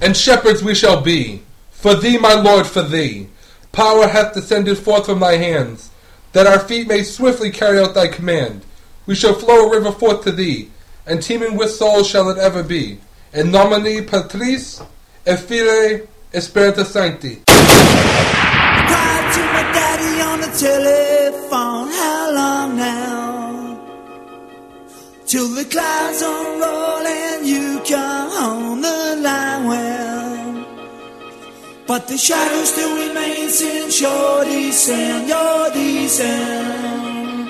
and shepherds we shall be. For thee, my Lord, for thee. Power hath descended forth from thy hands, that our feet may swiftly carry out thy command. We shall flow a river forth to thee, and teeming with souls shall it ever be. In nomine Patris, et Filii, et Spiritus Sancti. Cried to my daddy on the telephone, how long now? Till the clouds unroll and you come on the line, well. But the shadow still remains in your descent, your descent.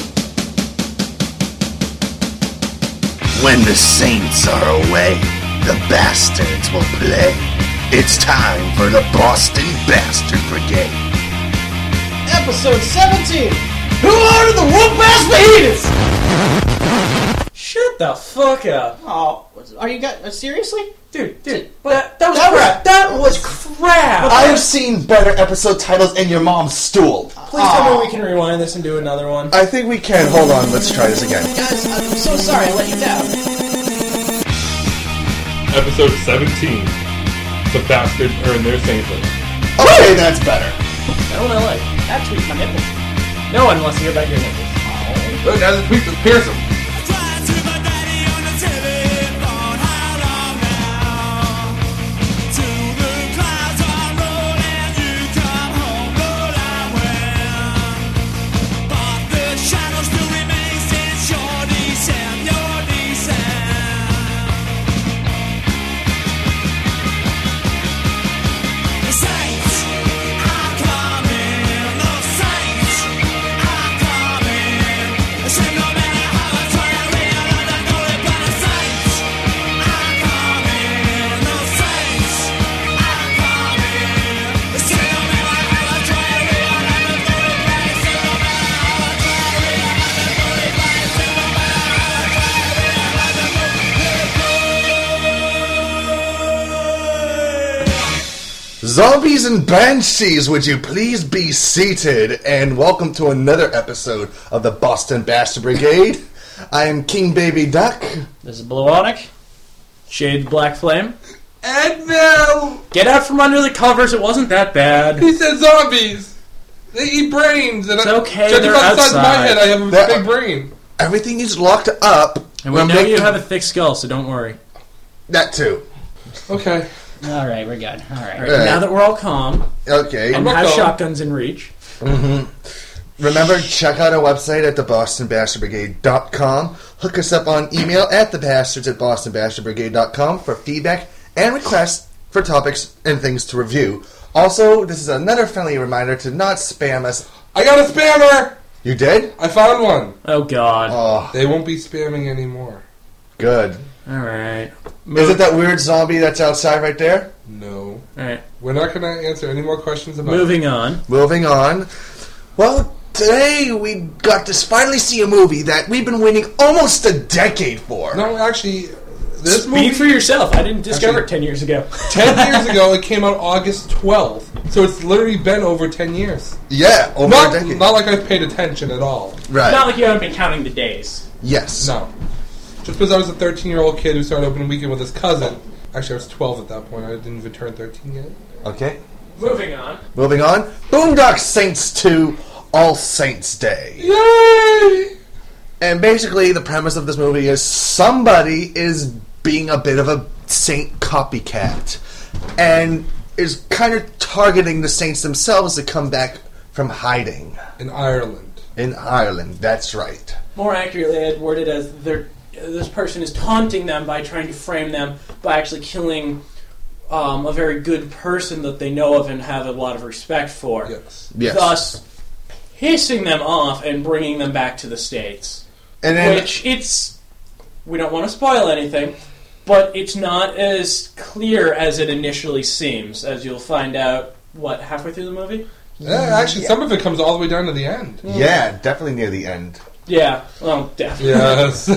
When the saints are away, the bastards will play. It's time for the Boston Bastard Brigade. Episode 17. Who are the Whoop-Ass Fajitas? Shut the fuck up. Oh, are you guys seriously? Dude, that was crap. That was crap. I've seen better episode titles in your mom's stool. Please tell me we can rewind this and do another one. I think we can. Hold on, let's try this again. Guys, I'm so sorry I let you down. Episode 17. The bastards earn their sainthood. Okay, that's better. That one I like. That tweaked my nipples. No one wants to hear about your nipples. Look, now the tweet was Pearson. Cried to my daddy on the telephone, how long now? Till the clouds unroll and you come home, Lord, I will. But the shadow still remains in your descent, your descent. The saints are coming, the saints are coming. So no matter how I try, I realize I know it, but the saints are coming, the saints are coming. So no matter how I try, I realize I know it, but so no matter how I try, I realize I know it, but so no matter how I try, I realize I know it. Zombies and banshees, would you please be seated? And welcome to another episode of the Boston Bastard Brigade. I am King Baby Duck. This is Bluonic. Shades Black Flame. And now, Get out from under the covers. It wasn't that bad. he said zombies. They eat brains. And It's okay, judging they're by the size of my outside. head, I have a That- big brain. Everything is locked up. And we We're know you making- have a thick skull, so don't worry. That too. Okay. All right, we're good. All right. All right, now that we're all calm Okay. and not have calm. shotguns in reach, Remember, check out our website at thebostonbastardbrigade.com. Hook us up on email at thebastards@bostonbastardbrigade.com for feedback and requests for topics and things to review. Also, this is another friendly reminder to not spam us. I got a spammer! You did? I found one. oh god. Oh, They won't be spamming anymore. good. All right. Is it that weird zombie that's outside right there? No. All right. We're not going to answer any more questions about Moving on. Moving on. Well, today we got to finally see a movie that we've been waiting almost a decade for. No, actually, this Speak movie, for yourself. I didn't discover it Actually- 10 years ago. 10 years ago, it came out August 12th. So it's literally been over 10 years. Yeah, over a Not, decade. not like I've paid attention at all. Right. Not like you haven't been counting the days. Yes. No. Just because I was a 13-year-old kid who started opening weekend with his cousin. Actually, I was 12 at that point. I didn't even turn 13 yet. Okay. Moving on. Moving on. Boondock Saints 2 All Saints Day. Yay! And basically, the premise of this movie is somebody is being a bit of a saint copycat and is kind of targeting the saints themselves to come back from hiding. In Ireland. In Ireland, that's right. More accurately, I'd word it as this person is taunting them by trying to frame them by actually killing a very good person that they know of and have a lot of respect for. Yes. Yes. Thus, pissing them off and bringing them back to the States. And then, Which, we don't want to spoil anything, but it's not as clear as it initially seems, as you'll find out, halfway through the movie? Yeah, actually, some of it comes all the way down to the end. yeah, definitely near the end. Yeah, well, definitely. Yes.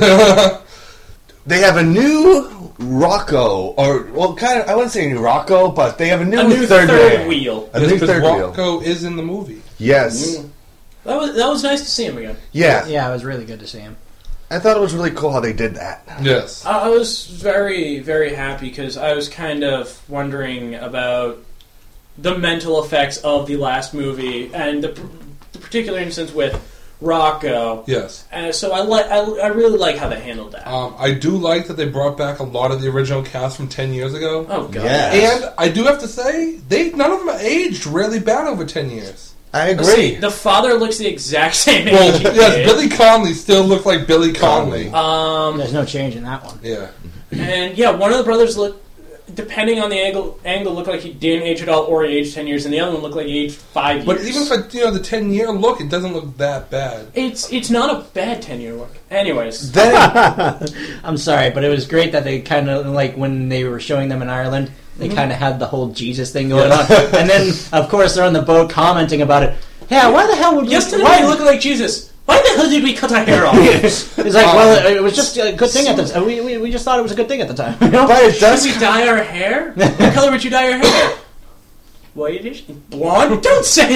They have a new Rocco, kind of, I wouldn't say new Rocco, but they have a new, A new third third wheel. wheel. A new Because third wheel. Rocco is in the movie. Yes. That was nice to see him again. Yeah. Yeah, it was really good to see him. I thought it was really cool how they did that. Yes. I was very, very happy because I was kind of wondering about the mental effects of the last movie and the particular instance with Rocco. Yes. So I really like how they handled that. I do like that they brought back a lot of the original cast from 10 years ago. Oh god. Yeah. And I do have to say, none of them aged really bad over 10 years. I Let's see, agree. the father looks the exact same age. Well, he yes, did. Billy Connolly still looks like Billy Connolly. There's no change in that one. Yeah. And yeah, one of the brothers looked, depending on the angle looked like he didn't age at all, or he aged 10 years, and the other one looked like he aged 5 years. But even for the 10-year look, it doesn't look that bad. it's not a bad 10-year look. Anyways, Then I'm sorry, but it was great that they kind of, like, when they were showing them in Ireland, they kind of had the whole Jesus thing going on. And then, of course, they're on the boat commenting about it. Yeah, why the hell would we... yesterday why you look like Jesus. Why the hell did we cut our hair off? It's like, well, it was just a good thing at the time. We just thought it was a good thing at the time. You know? but it does Should we dye our hair? What color would you dye your hair? Whitish? Blonde? Don't say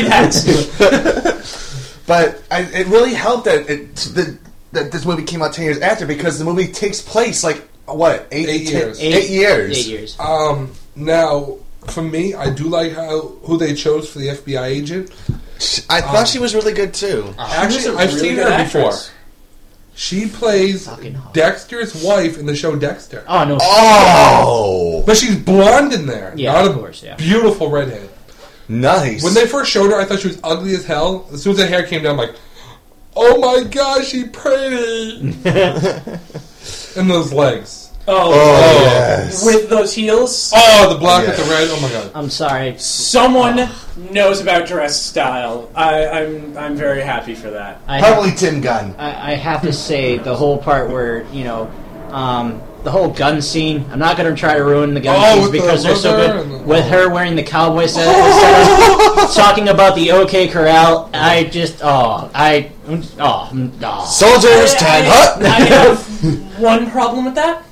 that! But it really helped that that this movie came out 10 years after, because the movie takes place like what 8 years. 8 years. 8 years. Now, for me, I do like who they chose for the FBI agent. I thought she was really good too. Actually, a I've really seen good her before. actress. She plays Fucking hell. Dexter's wife in the show Dexter. Oh, no. Oh, But she's blonde in there. Yeah, not of a course, yeah. beautiful redhead. nice. When they first showed her, I thought she was ugly as hell. As soon as the hair came down, I'm like, oh my gosh, she's pretty. And those legs. Oh, yes. with those heels? Oh, the black with Yeah. the red. Oh my god. I'm sorry. Someone knows about dress style. I'm very happy for that. Probably Tim Gunn. I have to say, the whole part where, the whole gun scene, I'm not going to try to ruin the gun Oh, scenes with the because they're so leather good. and the- With her wearing the cowboy set, talking about the OK Corral, I just, Soldiers, time up. I have one problem with that.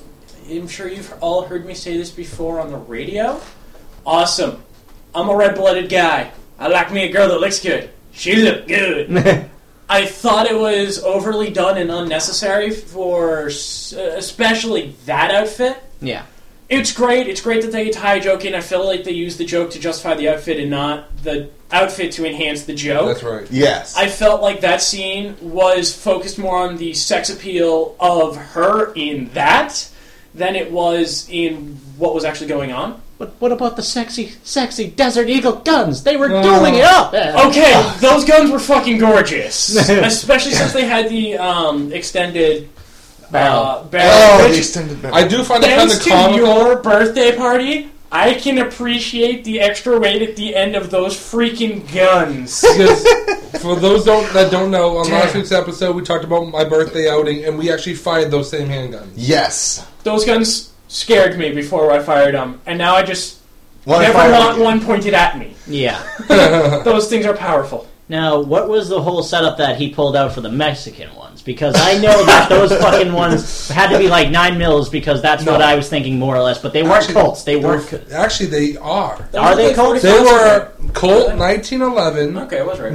I'm sure you've all heard me say this before on the radio. Awesome. I'm a red-blooded guy. I like me a girl that looks good. She looked good. I thought it was overly done and unnecessary for especially that outfit. Yeah. It's great. It's great that they tie a joke in. I feel like they use the joke to justify the outfit and not the outfit to enhance the joke. That's right. Yes. I felt like that scene was focused more on the sex appeal of her in that than it was in what was actually going on. But what about the sexy Desert Eagle guns? They were dueling it up! Okay, those guns were fucking gorgeous. Especially since they had the extended Barrel. barrel. Oh, Which, the extended barrel. I do find it kind thanks of to comical. your birthday party, I can appreciate the extra weight at the end of those freaking guns. Because for those that don't know, on last Damn. week's episode, we talked about my birthday outing, and we actually fired those same handguns. Yes. Those guns scared me before I fired them, and now I just One never fire- want one pointed at me. Yeah. Those things are powerful. Now, what was the whole setup that he pulled out for the Mexican ones? Because I know that those fucking ones had to be like 9 mils, because that's what No. I was thinking more or less. But they weren't Colts. They weren't. Actually, they are. Are they Colts? They were Colt 1911. Okay, I was right.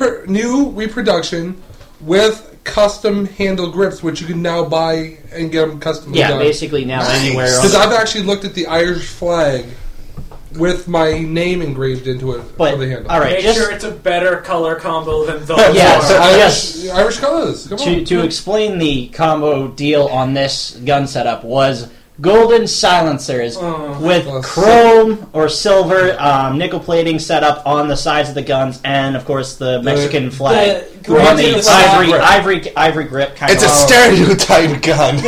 New reproduction with custom handle grips, which you can now buy and get them custom Yeah, done. basically now Nice. anywhere. Because I've actually looked at the Irish flag with my name engraved into it But for the handle. all right, Make just sure it's a better color combo than those. Yes. are. Yes. Irish colors. Come on. to explain the combo deal on this gun setup was golden silencers with Oh, chrome or silver nickel plating set up on the sides of the guns, and of course the Mexican flag the on grip. the ivory grip kind It's a of. stereotype gun.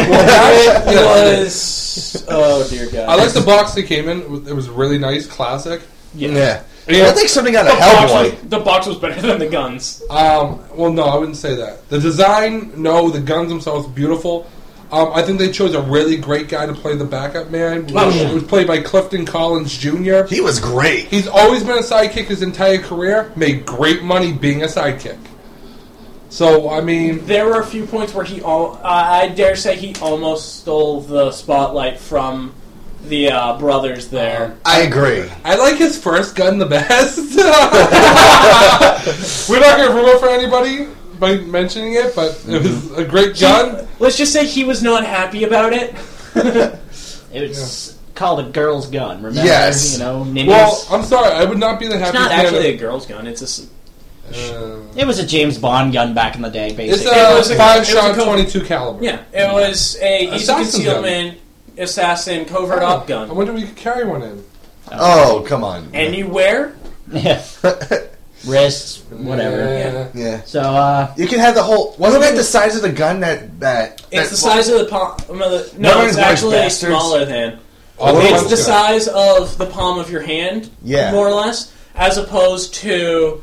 It was. Oh dear God. I like the box they came in. It was really nice, classic. Yeah. Yeah. I think something out the of box, Hellboy. was, the box was better than the guns. Well, no, I wouldn't say that. The design, no. The guns themselves, beautiful. I think they chose a really great guy to play the backup man. It was played by Clifton Collins Jr. He was great. He's always been a sidekick his entire career. Made great money being a sidekick. So, I mean... There were a few points where I dare say he almost stole the spotlight from the brothers there. I agree. I like his first gun the best. We're not going to ruin it for anybody, by mentioning it, but it was a great gun. Let's just say he was not happy about it. It was called a girl's gun, remember? Yes. You know, ninnies. Well, I'm sorry, I would not be the It's happiest not man actually of- a girl's gun. It's It was a James Bond gun back in the day, It's basically. a was a- 5-shot, it was a 22 caliber. yeah. It was a easy Assassin's concealment assassin covert op I gun. wonder if we could carry one in. Oh, come on. Anywhere. Yeah. Wrists, whatever. Yeah. Yeah. So, You can have the whole. Wasn't it the size of the gun that It's the size of the palm of the. No, No, it's it's nice actually bastards. smaller than. Oh, Well, the It's one's the good. size of the palm of your hand, Yeah. more or less, as opposed to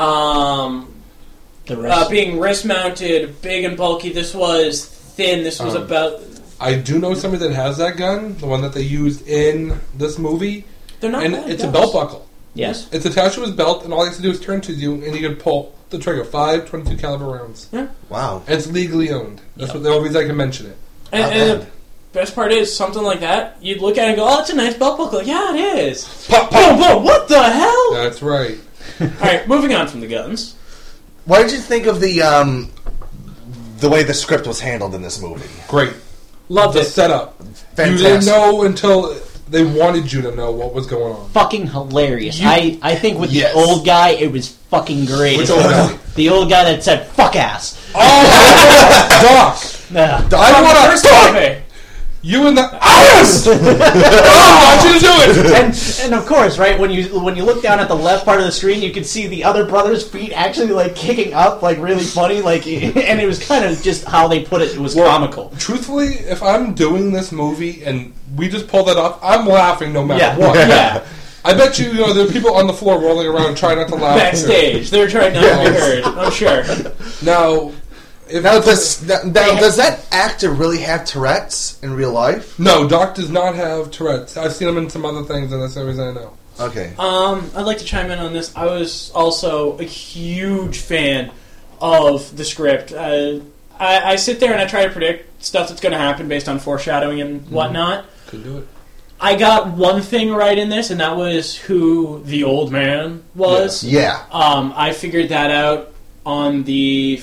the wrist. being wrist mounted, big and bulky. This was thin. This was about. I do know somebody that has that gun, the one that they used in this movie, They're not. and bad it's a guns. belt buckle. Yes. It's attached to his belt, and all he has to do is turn to you, and he can pull the trigger. 5 22 caliber rounds. Wow. And it's legally owned. That's what the only reason I can mention it. And, Not and bad. the best part is, something like that, you'd look at it and go, "Oh, it's a nice belt buckle." Yeah, it is. Pop, Boom, pop. boom. What the hell? That's right. All right, moving on from the guns. What did you think of the way the script was handled in this movie? Great. Loved The it. setup. You Fantastic. didn't know until they wanted you to know what was going on. Fucking hilarious. I think with Yes. the old guy, it was fucking great. Which old guy? The old guy that said, fuck ass. Doc! Yeah. I want First to movie. you in the ass! I want you to do it! And of course, right, when you look down at the left part of the screen, you can see the other brother's feet actually like kicking up, like really funny, like, and it was kind of just how they put it. It was comical. Truthfully, if I'm doing this movie and we just pull that off, I'm laughing no matter Yeah, what. yeah. I bet you, there are people on the floor rolling around trying not to laugh. Backstage. They were trying not to be heard, I'm sure. Now, if Now, does that actor really have Tourette's in real life? no, Doc does not have Tourette's. I've seen him in some other things, and that's the reason I know. Okay. I'd like to chime in on this. I was also a huge fan of the script. I sit there and I try to predict stuff that's going to happen based on foreshadowing and whatnot. Could do it. I got one thing right in this, and that was who the old man was. Yeah. I figured that out on the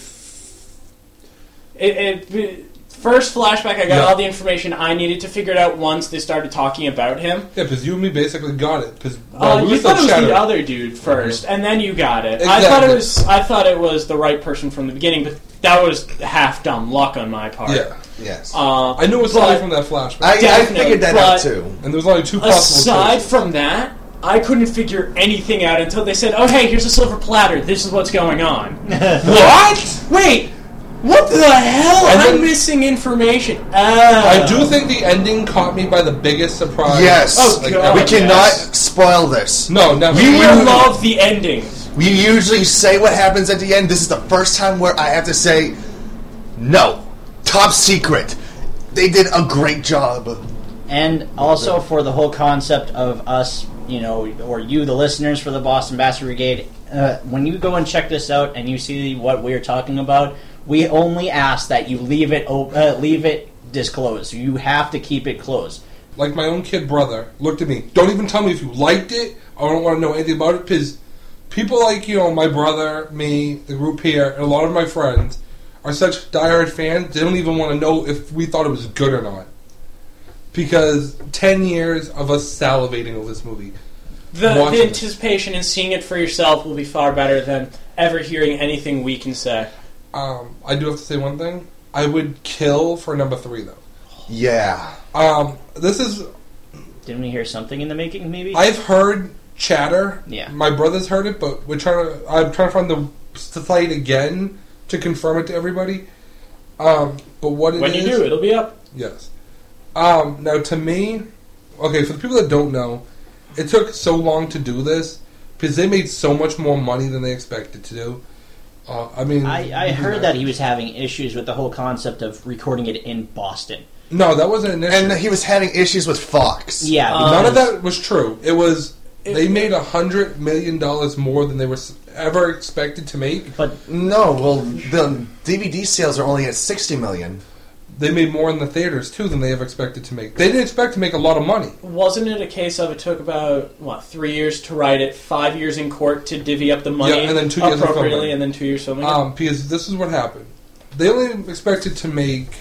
first flashback. I got Yeah. all the information I needed to figure it out once they started talking about him. Yeah, because you and me basically got it. Because You thought it was the other dude first, and then you got it. I thought it was the right person from the beginning, but that was half dumb luck on my part. Yeah. Yes. I knew it was but- only from that flashback. I definitely, figured that out but- too. And there was only two possible Aside choices. from that, I couldn't figure anything out until they said, "Oh, hey, here's a silver platter. This is what's going on." What? Wait, what the hell? And I'm then- missing information. I do think the ending caught me by the biggest surprise. Yes. Oh, God, we cannot yes. spoil this. No, never. You You- love the endings. We usually say what happens at the end. This is the first time where I have to say, no. Top secret. They did a great job. And also for the whole concept of us, or you, the listeners for the Boston Bastard Brigade, when you go and check this out and you see what we're talking about, we only ask that you leave it disclosed. You have to keep it closed. Like my own kid brother looked at me. Don't even tell me if you liked it. I don't want to know anything about it because people like my brother, me, the group here, and a lot of my friends are such diehard fans. They don't even want to know if we thought it was good or not. Because 10 years of us salivating over this movie. The Watching it. anticipation and seeing it for yourself will be far better than ever hearing anything we can say. I do have to say one thing. I would kill for number 3 though. Yeah. This is. Didn't we hear something in the making, maybe? I've heard chatter. Yeah. My brother's heard it, but I'm trying to find the site again to confirm it to everybody. But what it is... When you do, it'll be up. Yes. Now, to me... Okay, for the people that don't know, it took so long to do this because they made so much more money than they expected to do. I heard that he was having issues with the whole concept of recording it in Boston. No, that wasn't an issue. And he was having issues with Fox. Yeah. None of because- that was true. It was... They made $100 million more than they were ever expected to make. But No, well, the DVD sales are only at $60 million. they made more in the theaters, too, than they ever expected to make. They didn't expect to make a lot of money. Wasn't it a case of it took about, 3 years to write it, 5 years in court to divvy up the money Yeah, and then 2 years of appropriately, filming. and then 2 years filming it? Because this is what happened. They only expected to make,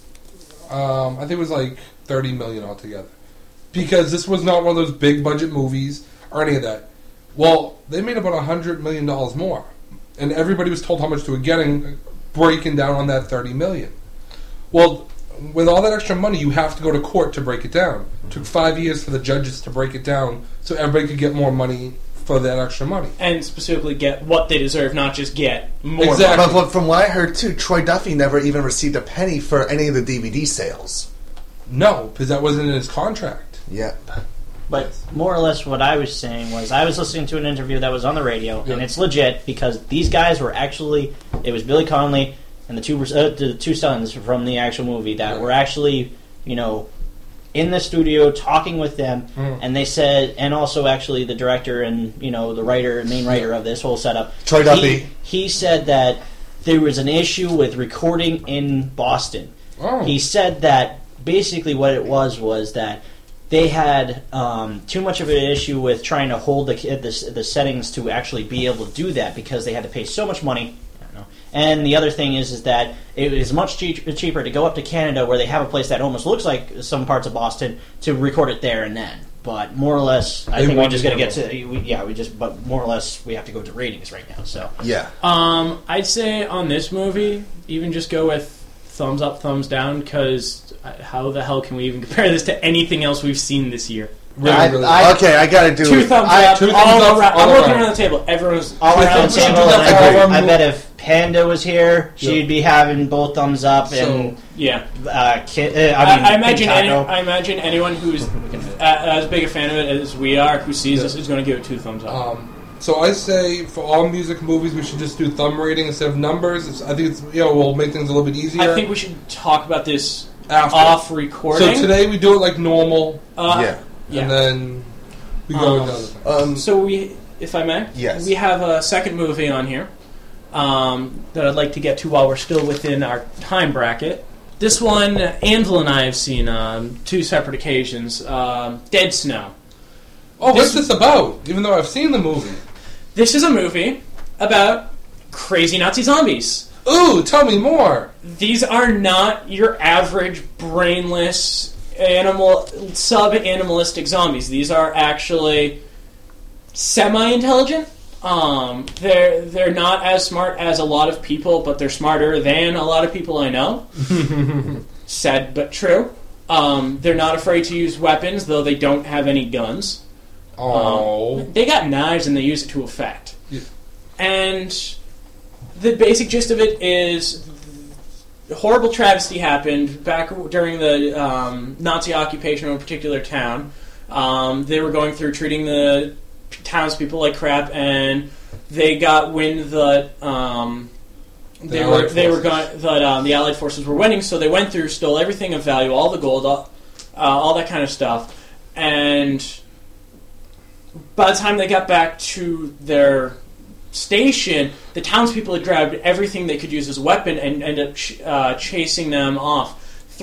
I think it was like $30 million altogether. Because this was not one of those big budget movies or any of that. Well, they made about $100 million more. And everybody was told how much they were getting, breaking down on that $30 million. Well, with all that extra money, you have to go to court to break it down. It took 5 years for the judges to break it down so everybody could get more money for that extra money. And specifically get what they deserve, not just get more Exactly. money. But from what I heard too, Troy Duffy never even received a penny for any of the DVD sales. No, because that wasn't in his contract. Yep. But more or less what I was saying was I was listening to an interview that was on the radio, Yeah. and it's legit because these guys were actually, it was Billy Connolly and the two sons from the actual movie that Yeah. were actually, in the studio talking with them, and they said, and also actually the director and, the writer, main writer of this whole setup. Troy Duffy. He said that there was an issue with recording in Boston. Oh. He said that basically what it was that they had too much of an issue with trying to hold the settings to actually be able to do that because they had to pay so much money. I don't know. And the other thing is that it is much cheaper to go up to Canada where they have a place that almost looks like some parts of Boston to record it there and then. But more or less, I They think we want just to got to go. get to. But more or less, we have to go to ratings right now. So Yeah. I'd say on this movie, even just go with thumbs up, thumbs down, because how the hell can we even compare this to anything else we've seen this year? Really, really. Okay, I gotta do Two it. thumbs up, two thumbs all up, around. all I'm looking around. around the table. Everyone's all around the we should table, do and that for all I our bet if Panda was here, she'd be having both thumbs up. And yeah. I imagine Pintaco. I imagine anyone who's as big a fan of it as we are, who sees this, is going to give it 2 thumbs up. So I say for all music movies, we should just do thumb rating instead of numbers. I think it's we'll make things a little bit easier. I think we should talk about this After. off recording. So today we do it like normal, Yeah. and then we go into other things. So we, if I may, Yes. we have a second movie on here that I'd like to get to while we're still within our time bracket. This one, Anvil and I have seen 2 separate occasions. Dead Snow. Oh, what's this about? Even though I've seen the movie. This is a movie about crazy Nazi zombies. Ooh, tell me more. These are not your average brainless sub-animalistic zombies. These are actually semi-intelligent. They're not as smart as a lot of people, but they're smarter than a lot of people I know. Sad but true. They're not afraid to use weapons, though they don't have any guns. Oh. They got knives and they use it to effect. Yeah. And the basic gist of it is a horrible travesty happened back during the Nazi occupation of a particular town. They were going through treating the townspeople like crap, and they got wind that the Allied forces were winning. So they went through, stole everything of value, all the gold, all that kind of stuff, and by the time they got back to their station, the townspeople had grabbed everything they could use as a weapon and ended up chasing them off.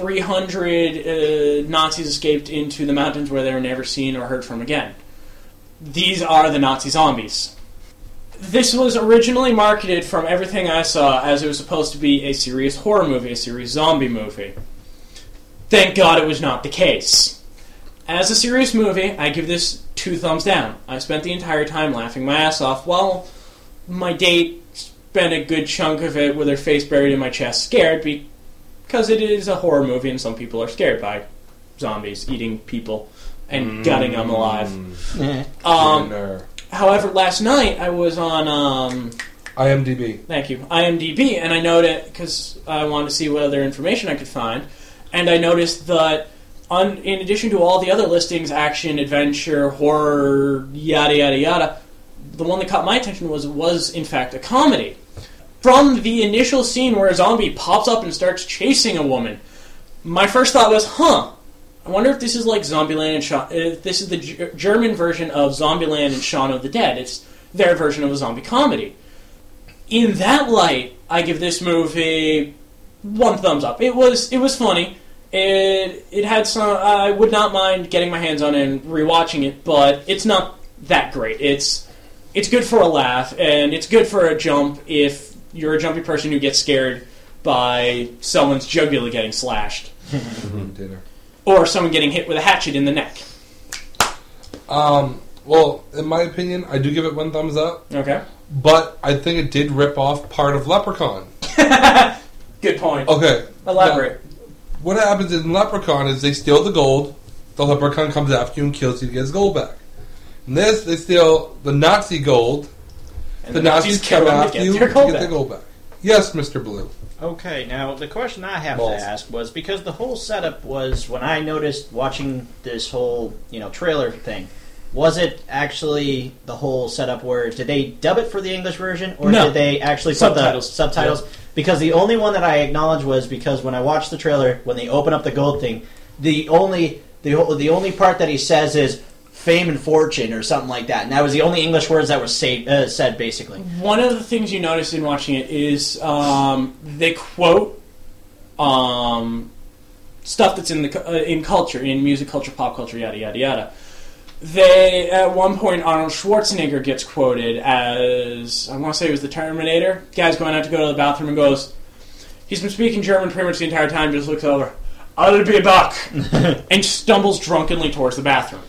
300 Nazis escaped into the mountains where they were never seen or heard from again. These are the Nazi zombies. This was originally marketed, from everything I saw, as it was supposed to be a serious horror movie, a serious zombie movie. Thank God it was not the case. As a serious movie, I give this 2 thumbs down. I spent the entire time laughing my ass off while my date spent a good chunk of it with her face buried in my chest, scared because it is a horror movie and some people are scared by zombies eating people and gutting them alive. However, last night I was on IMDb. Thank you. IMDb, and I noted, because I wanted to see what other information I could find, and I noticed that in addition to all the other listings, action, adventure, horror, yada yada yada, the one that caught my attention was in fact a comedy. From the initial scene where a zombie pops up and starts chasing a woman, my first thought was, I wonder if this is like Zombieland and this is the German version of Zombieland and Shaun of the Dead. It's their version of a zombie comedy. In that light, I give this movie 1 thumbs up. It was funny. It had some. I would not mind getting my hands on it and rewatching it, but it's not that great. It's good for a laugh, and it's good for a jump if you're a jumpy person who gets scared by someone's jugular getting slashed. Dinner. Or someone getting hit with a hatchet in the neck. Well, in my opinion, I do give it 1 thumbs up, Okay. but I think it did rip off part of Leprechaun. Good point. Okay. Elaborate. Now, what happens in Leprechaun is they steal the gold, the Leprechaun comes after you and kills you to get his gold back. In this, they steal the Nazi gold, And the Nazis kill come them to after get you their to gold get back. their gold back. Yes, Mr. Blue. Okay, now the question I have Balls. to ask was because the whole setup was when I noticed watching this whole trailer thing. Was it actually the whole setup where did they dub it for the English version or No. did they actually Subtitles. put the subtitles? Because the only one that I acknowledge was because when I watched the trailer, when they open up the gold thing, the only part that he says is fame and fortune or something like that, and that was the only English words that were said basically. One of the things you notice in watching it is they quote stuff that's in culture, in music culture, pop culture, yada yada yada. They at one point Arnold Schwarzenegger gets quoted as I want to say it was the Terminator. Guy's going out to go to the bathroom and goes. He's been speaking German pretty much the entire time. Just looks over. I'll be back, and stumbles drunkenly towards the bathroom.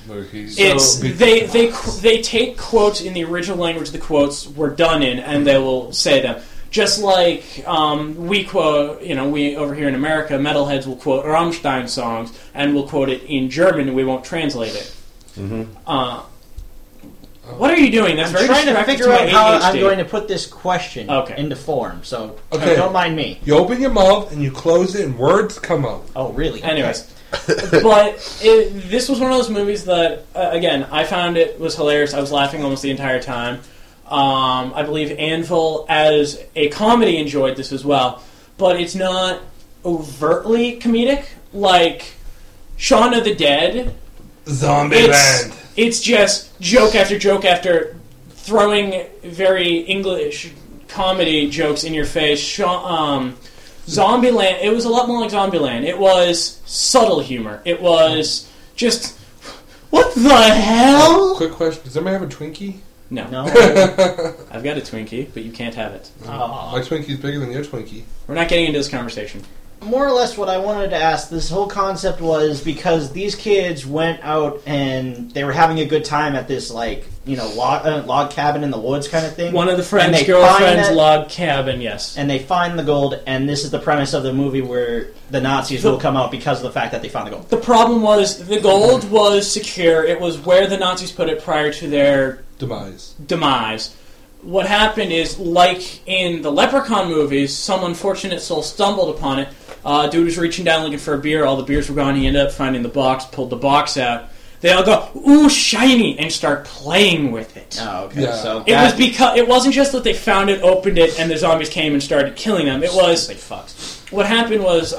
They take quotes in the original language the quotes were done in, and they will say them. Just like we quote, we over here in America, metalheads will quote Rammstein songs, and we'll quote it in German, and we won't translate it. Mm-hmm. What are you doing? That's I'm very trying to distracting figure my out how ADHD. I'm going to put this question Okay. into form, so Okay. don't mind me. You open your mouth and you close it and words come out. Oh, really? Anyways, but this was one of those movies that, again, I found it was hilarious. I was laughing almost the entire time. I believe Anvil, as a comedy, enjoyed this as well. But it's not overtly comedic. Like Shaun of the Dead, Zombieland. it's just joke after throwing very English comedy jokes in your face. Zombieland, it was a lot more like Zombieland. It was subtle humor. It was just, what the hell? Quick question: does anybody have a Twinkie? No. No. I've got a Twinkie, but you can't have it. Aw. My Twinkie's bigger than your Twinkie. We're not getting into this conversation. More or less what I wanted to ask, this whole concept was because these kids went out and they were having a good time at this, log cabin in the woods kind of thing. One of the And friend's they girlfriend's find that- log cabin, yes. And they find the gold, and this is the premise of the movie where the Nazis will come out because of the fact that they found the gold. The problem was the gold was secure. It was where the Nazis put it prior to their demise. What happened is, like in the Leprechaun movies, some unfortunate soul stumbled upon it. Dude was reaching down looking for a beer. All the beers were gone. He ended up finding the box, pulled the box out. They all go, ooh, shiny, and start playing with it. Oh, okay. Yeah. So It was because it wasn't just that they found it, opened it, and the zombies came and started killing them. It was Stupid fucks. what happened was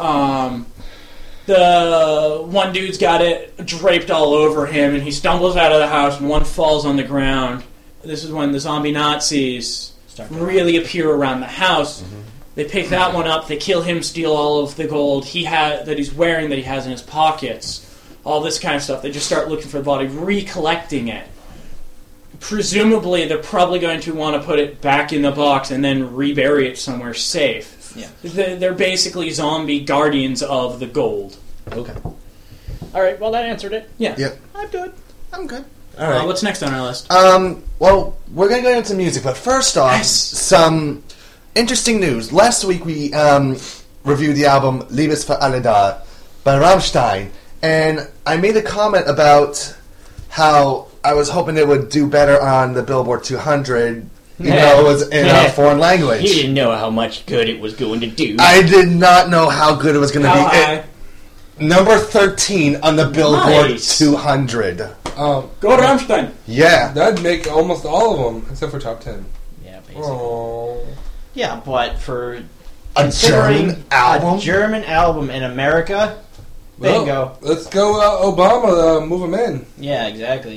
the one dude's got it draped all over him, and he stumbles out of the house, and one falls on the ground. This is when the zombie Nazis really appear around the house. Mm-hmm. They pick that one up, they kill him, steal all of the gold that he's wearing, that he has in his pockets, all this kind of stuff. They just start looking for the body, recollecting it. Presumably, they're probably going to want to put it back in the box and then rebury it somewhere safe. Yeah. They're basically zombie guardians of the gold. Okay. All right. Well, that answered it. Yeah. Yep. I'm good. I'm good. All right. What's next on our list? Well, we're going to go into music, but first off, Yes. some interesting news. Last week we reviewed the album Liebes für alle da by Rammstein, and I made a comment about how I was hoping it would do better on the Billboard 200, even though it was in a foreign language. You didn't know how much good it was going to do. I did not know how good it was going to How be. high? Number 13 on the Billboard Nice. 200. Go Rammstein! Yeah. That'd make almost all of them, except for top 10. Yeah, basically. Oh. Yeah, but for A considering German album? a German album in America, bingo. Well, let's go Obama, move him in. Yeah, exactly.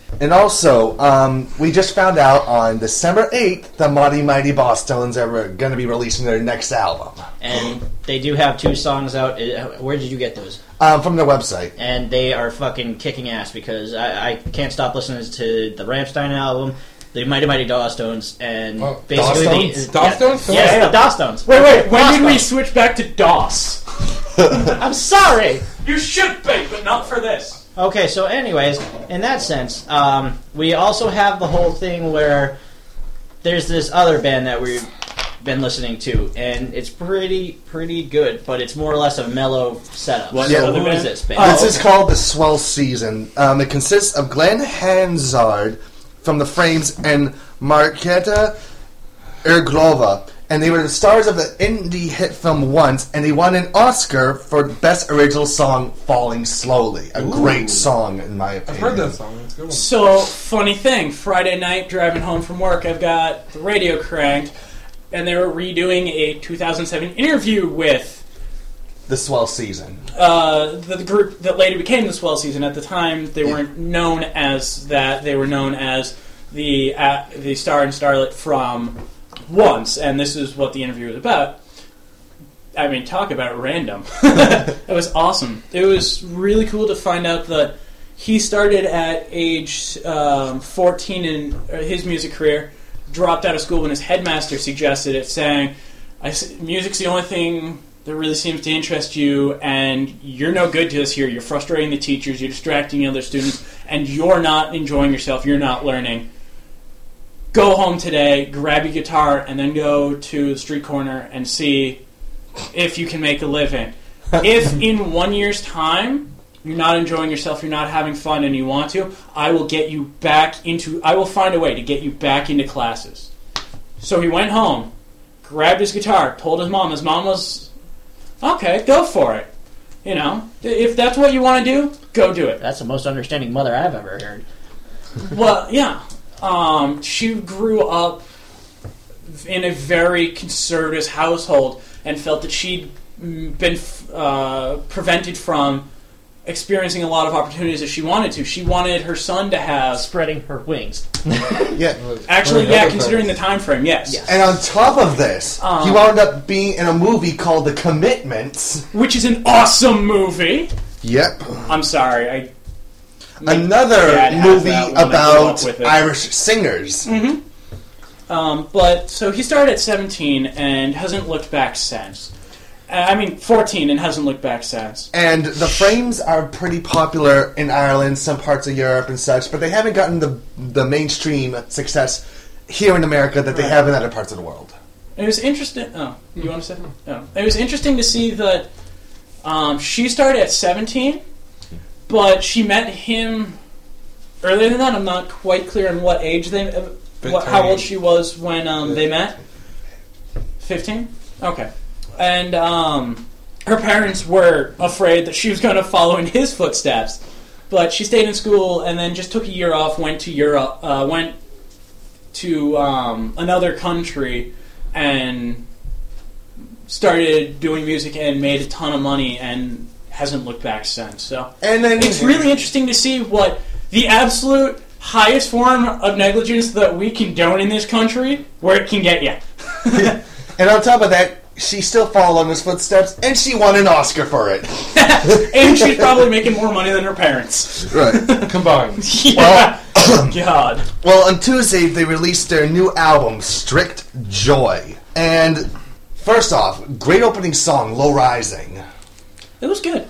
And also, we just found out on December 8th, the Mighty Mighty Bosstones are going to be releasing their next album. And they do have 2 songs out. Where did you get those? From their website. And they are fucking kicking ass because I can't stop listening to the Rammstein album, the Mighty Mighty Dawstones, and basically Dawstones? Dawstones? Yeah, Dawstones. Wait, when did we switch back to DOS? I'm sorry. You should be, but not for this. Okay, so anyways, in that sense, we also have the whole thing where there's this other band that we've been listening to, and it's pretty good, but it's more or less a mellow setup. What So other who band? is this band? This is called The Swell Season. It consists of Glenn Hansard from The Frames and Marketa Erglova. And they were the stars of the indie hit film Once, and they won an Oscar for Best Original Song, Falling Slowly. A great song, in my opinion. I've heard that song. It's a good one. So, funny thing, Friday night driving home from work, I've got the radio cranked, and they were redoing a 2007 interview with The Swell Season. the group that later became the Swell Season. At the time, they weren't known as that. They were known as the star and starlet from Once, and this is what the interview was about. I mean, talk about random. It was awesome. It was really cool to find out that he started at age 14 in his music career, dropped out of school when his headmaster suggested it, saying, music's the only thing that really seems to interest you, and you're no good to us here. You're frustrating the teachers, you're distracting the other students, and you're not enjoying yourself, you're not learning. Go home today, grab your guitar, and then go to the street corner and see if you can make a living. If in 1 year's time you're not enjoying yourself, you're not having fun, and you want to, I will find a way to get you back into classes. So he went home, grabbed his guitar, told his mom. His mom was, okay, go for it. You know, if that's what you want to do, go do it. That's the most understanding mother I've ever heard. Well, yeah. She grew up in a very conservative household and felt that she'd been prevented from experiencing a lot of opportunities that she wanted to. She wanted her son to have... Spreading her wings. Yeah. Actually, yeah, considering the time frame, yes. Yeah. And on top of this, he wound up being in a movie called The Commitments. Which is an awesome movie. Yep. I'm sorry, Another Dad has movie that when I grew about up with it. Irish singers. But, so he started at 17 and hasn't looked back since. 14 and hasn't looked back since. And the Frames are pretty popular in Ireland, some parts of Europe and such, but they haven't gotten the mainstream success here in America that they have in other parts of the world. It was interesting... Oh, you want to say? No. It was interesting to see that she started at 17, but she met him earlier than that. I'm not quite clear on what age how old she was when they met. 15? Okay. And her parents were afraid that she was going to follow in his footsteps, but she stayed in school and then just took a year off, went to Europe, went to another country, and started doing music and made a ton of money and hasn't looked back since. So And then it's really interesting to see what the absolute highest form of negligence that we condone in this country, where it can get you. And on top of that, she still followed in his footsteps, and she won an Oscar for it. And she's probably making more money than her parents. Right. Combined. Yeah. God. Well, on Tuesday, they released their new album, Strict Joy. And first off, great opening song, Low Rising. It was good.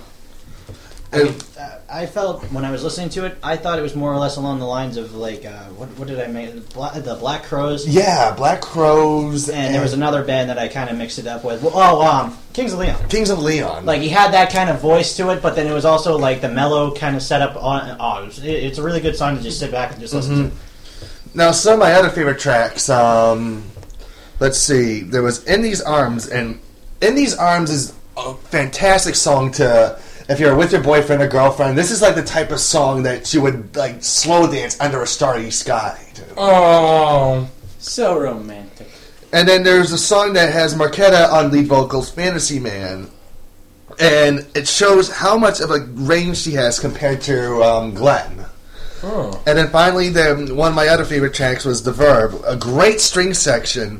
I felt, when I was listening to it, I thought it was more or less along the lines of, like, what did I make? The Black Crowes? Yeah, Black Crowes. And there was another band that I kind of mixed it up with. Kings of Leon. Kings of Leon. Like, he had that kind of voice to it, but then it was also, like, the mellow kind of setup on... it's a really good song to just sit back and just listen to. Now, some of my other favorite tracks, let's see, there was In These Arms, and In These Arms is a fantastic song to... If you're with your boyfriend or girlfriend, this is like the type of song that you would like slow dance under a starry sky to. Oh. So romantic. And then there's a song that has Marketa on lead vocals, Fantasy Man. And it shows how much of a range she has compared to Glenn. Oh. And then finally, one of my other favorite tracks was The Verb, a great string section,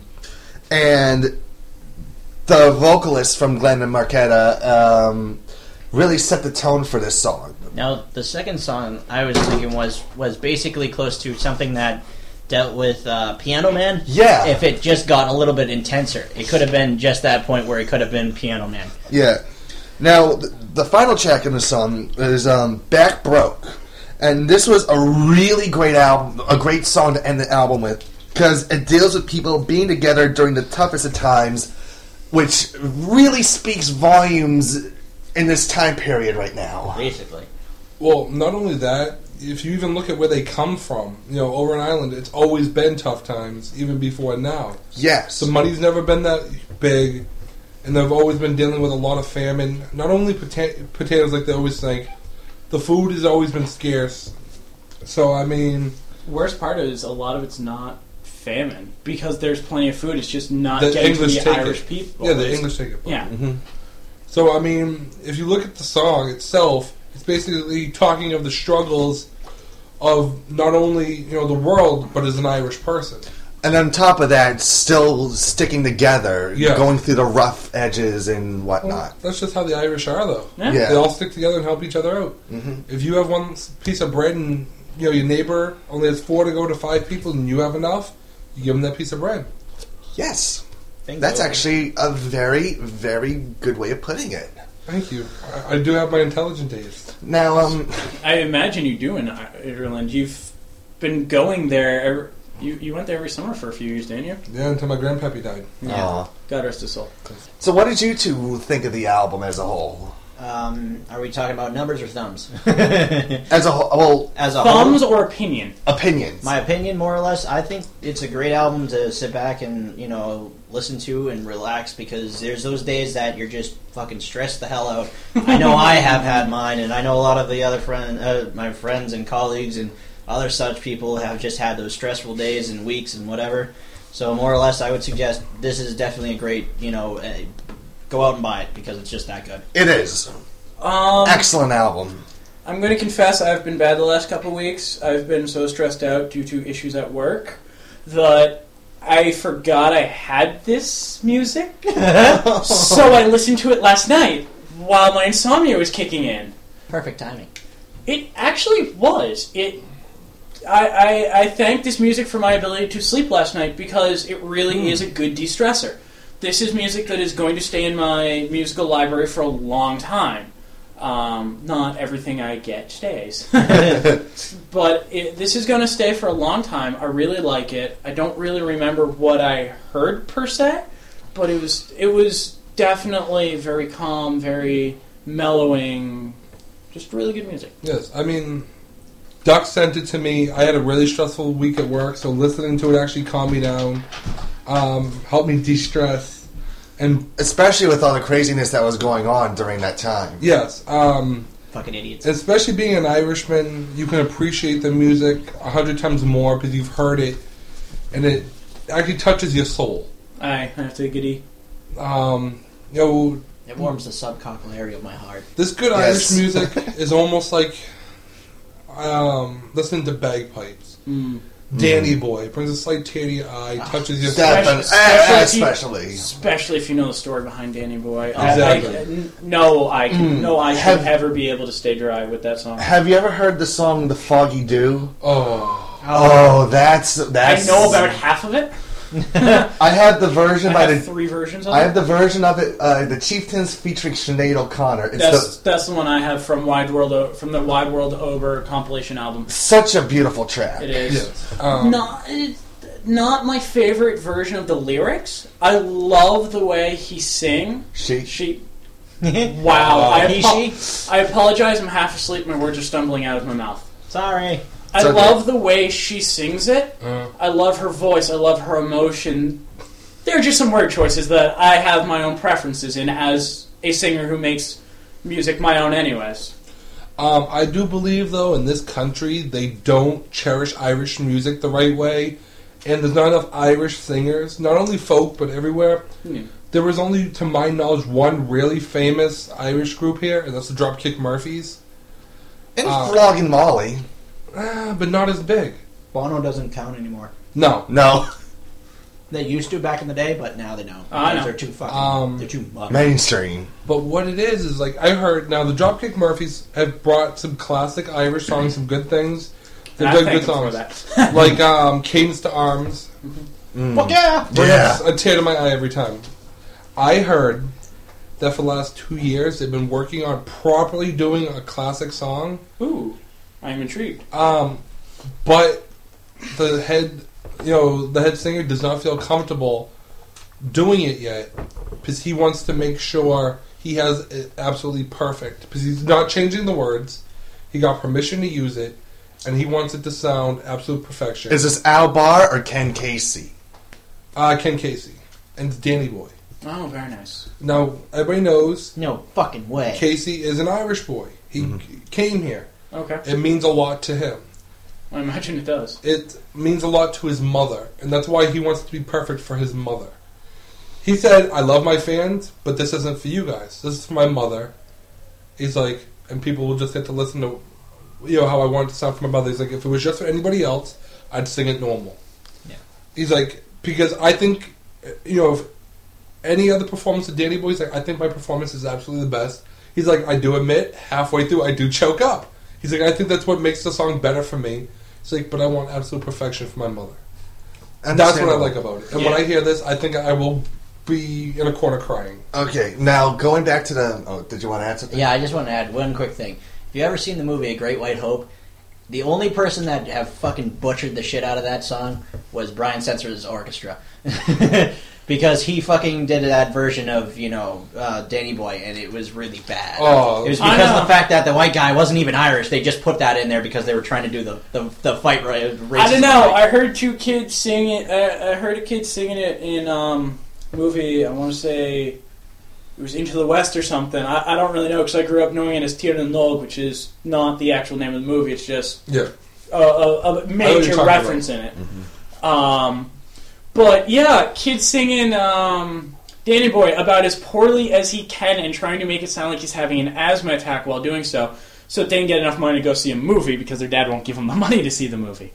and the vocalist from Glenn and Marquetta really set the tone for this song. Now, the second song I was thinking was basically close to something that dealt with Piano Man. Yeah. If it just got a little bit intenser. It could have been just that point where it could have been Piano Man. Yeah. Now, the final track in the song is Back Broke. And this was a really great album, a great song to end the album with, because it deals with people being together during the toughest of times, which really speaks volumes in this time period right now. Basically. Well, not only that, if you even look at where they come from, over in Ireland, it's always been tough times, even before now. Yes. The money's never been that big, and they've always been dealing with a lot of famine. Not only potatoes like they always think, the food has always been scarce. So, I mean... Worst part is a lot of it's not famine, because there's plenty of food, it's just not The getting English to the take Irish it. people. Yeah, the English take it. Yeah. So, I mean, if you look at the song itself, it's basically talking of the struggles of not only, the world, but as an Irish person. And on top of that, still sticking together, Yeah. going through the rough edges and whatnot. Well, that's just how the Irish are, though. Yeah. Yeah. They all stick together and help each other out. If you have one piece of bread and, your neighbor only has 4 to go to 5 people and you have enough, you give them that piece of bread. Yes. Think That's so. actually a very, very good way of putting it. Thank you. I do have my intelligent days. Now, I imagine you do in Ireland. You've been going there. You went there every summer for a few years, didn't you? Yeah, until my grandpappy died. aw. God rest his soul. So what did you two think of the album as a whole? Are we talking about numbers or thumbs? As a whole, well, As a Thumbs whole, or opinion? opinions. my opinion, more or less, I think it's a great album to sit back and, listen to and relax, because there's those days that you're just fucking stressed the hell out. I know I have had mine, and I know a lot of the other my friends and colleagues and other such people have just had those stressful days and weeks and whatever. So more or less, I would suggest this is definitely a great, go out and buy it, because it's just that good. It is. Excellent album. I'm going to confess I've been bad the last couple of weeks. I've been so stressed out due to issues at work that I forgot I had this music. So I listened to it last night while my insomnia was kicking in. Perfect timing. It actually was. I thank this music for my ability to sleep last night, because it really is a good de-stressor. This is music that is going to stay in my musical library for a long time. Not everything I get stays. But this is going to stay for a long time. I really like it. I don't really remember what I heard per se, but it was definitely very calm, very mellowing, just really good music. Yes, I mean, Duck sent it to me. I had a really stressful week at work, so listening to it actually calmed me down, helped me de-stress. And Especially with all the craziness that was going on during that time. yes, Fucking idiots. especially being an Irishman, you can appreciate the music 100 times more because you've heard it, and it actually touches your soul. I have to giddy. It warms the subconscious area of my heart. This good Yes. Irish music is almost like listening to bagpipes. Danny Boy brings a slight teary eye, touches your soul. Especially. Especially if you know the story behind Danny Boy. Exactly. No eye should Have- ever be able to stay dry with that song. Have you ever heard the song "The Foggy Dew"? Oh, Oh, that's. I know about half of it. I have the version I by have the. 3 versions of I it. have the version of it, the Chieftains featuring Sinead O'Connor. It's That's the one I have from the Wide World Over compilation album. such a beautiful track. It is. yes. It's not my favorite version of the lyrics. I love the way he sing. She. Wow. I apologize. I'm half asleep. My words are stumbling out of my mouth. Sorry. I okay. love the way she sings it. I love her voice. I love her emotion. There are just some word choices that I have my own preferences in as a singer who makes music my own anyways. I do believe, though, in this country, they don't cherish Irish music the right way, and there's not enough Irish singers, not only folk, but everywhere. There was only, to my knowledge, one really famous Irish group here, and that's the Dropkick Murphys. And Flogging Molly. but not as big. Bono doesn't count anymore. No. No. They used to back in the day, but now they don't. I know. They're too fucking. They're too much. Mainstream. But what it is like I heard now the Dropkick Murphys have brought some classic Irish songs, some good things. They've done good songs like "Cadence to Arms." Fuck yeah! Yeah. A tear to my eye every time. I heard that for the last 2 years they've been working on properly doing a classic song. Ooh, I'm intrigued. But the head singer does not feel comfortable doing it yet because he wants to make sure he has it absolutely perfect because he's not changing the words. He got permission to use it, and he wants it to sound absolute perfection. Is this Al Barr or Ken Casey? Ken Casey and it's Danny Boy. Oh, very nice. Now everybody knows No fucking way. Casey is an Irish boy. He came here. Okay. It means a lot to him. I imagine it does. It means a lot to his mother, and that's why he wants it to be perfect for his mother. He said, I love my fans, but this isn't for you guys. This is for my mother. He's like, and people will just get to listen to, how I want it to sound for my mother. He's like, if it was just for anybody else, I'd sing it normal. Yeah. He's like, because I think, if any other performance of Danny Boy, he's like, I think my performance is absolutely the best. He's like, I do admit, halfway through, I do choke up. He's like, I think that's what makes the song better for me. He's like, but I want absolute perfection for my mother. And that's what I like about it. And when I hear this, I think I will be in a corner crying. Okay, now going back to the... Oh, did you want to add something? Yeah, I just want to add one quick thing. If you ever seen the movie A Great White Hope, the only person that have fucking butchered the shit out of that song was Brian Setzer orchestra. Because he fucking did that version of, Danny Boy, and it was really bad. Oh, it was because of the fact that the white guy wasn't even Irish. They just put that in there because they were trying to do the fight racist. I don't know. Fight. I heard two kids sing it. I heard a kid singing it in movie. I want to say it was Into the West or something. I don't really know because I grew up knowing it as Tír na Nog, which is not the actual name of the movie. It's just a major reference in it. Mm-hmm. But yeah, kids singing Danny Boy about as poorly as he can and trying to make it sound like he's having an asthma attack while doing so they can get enough money to go see a movie because their dad won't give them the money to see the movie.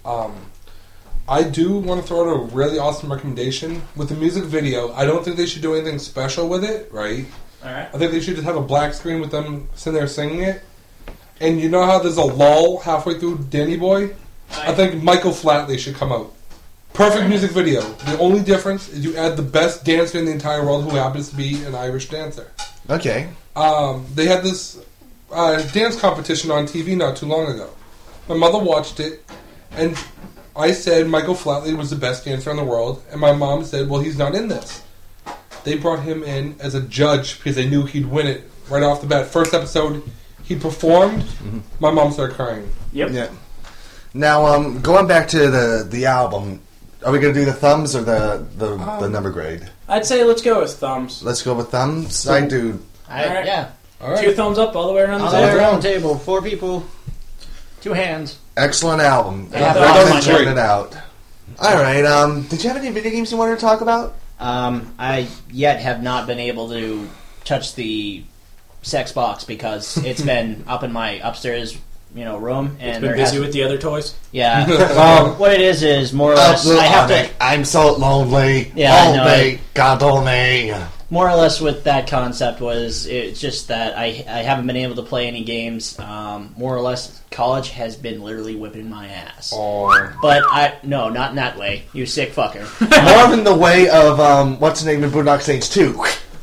I do want to throw out a really awesome recommendation. With the music video, I don't think they should do anything special with it, right? Alright. I think they should just have a black screen with them sitting there singing it. And you know how there's a lull halfway through Danny Boy? I think Michael Flatley should come out. Perfect music video. The only difference is you add the best dancer in the entire world who happens to be an Irish dancer. Okay. They had this dance competition on TV not too long ago. My mother watched it, and I said Michael Flatley was the best dancer in the world, and my mom said, well, he's not in this. They brought him in as a judge because they knew he'd win it right off the bat. First episode, he performed. My mom started crying. Yep. Yeah. Now, going back to the album, are we going to do the thumbs or the number grade? I'd say let's go with thumbs. Let's go with thumbs. I do. Alright. Yeah. All right. 2 thumbs up all the way around the On the table. round table, 4 people, 2 hands. Excellent album. Yeah, Recommend that's checking great. it out. All right. Did you have any video games you wanted to talk about? I yet have not been able to touch the sex box because it's been up in my upstairs, room, and It's been busy with the other toys. Yeah. What it is more or less I have to. I'm so lonely. Yeah, I know. Only God only. More or less with that concept was it's just that I haven't been able to play any games. More or less, college has been literally whipping my ass. Oh. But no, not in that way. You sick fucker. More in the way of what's the name in Boondock Saints 2.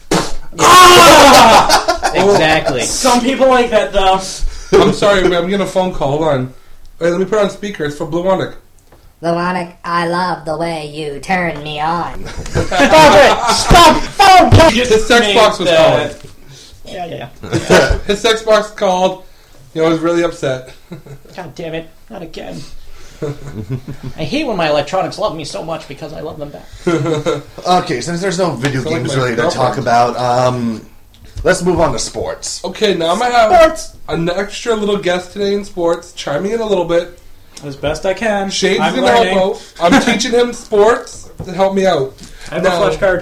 Exactly. Some people like that though. I'm sorry, I'm getting a phone call. Hold on. Wait, let me put it on speaker. It's for Bluonic. Luonic, I love the way you turn me on. Stop phone. His sex box was calling. Yeah. His sex box called. I was really upset. God damn it! Not again. I hate when my electronics love me so much because I love them back. Okay, since there's no video Feel like games my really to talk girlfriend. about, let's move on to sports. Okay, now I'm going to have an extra little guest today in sports, chiming in a little bit. As best I can. Shane's I'm going to learning. help out. I'm teaching him sports to help me out. I have a flashcard.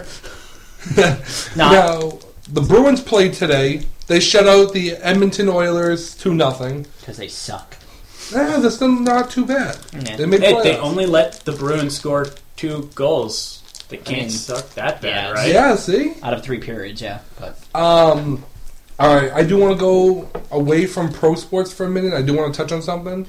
Now, the Bruins played today. They shut out the Edmonton Oilers 2-0. Because they suck. Yeah, that's still not too bad. Yeah. They made Hey, playoffs. they only let the Bruins score 2 goals. They can't mean, suck that bad, yeah. right? Yeah, see? Out of 3 periods, yeah. But All right, I do want to go away from pro sports for a minute. I do want to touch on something.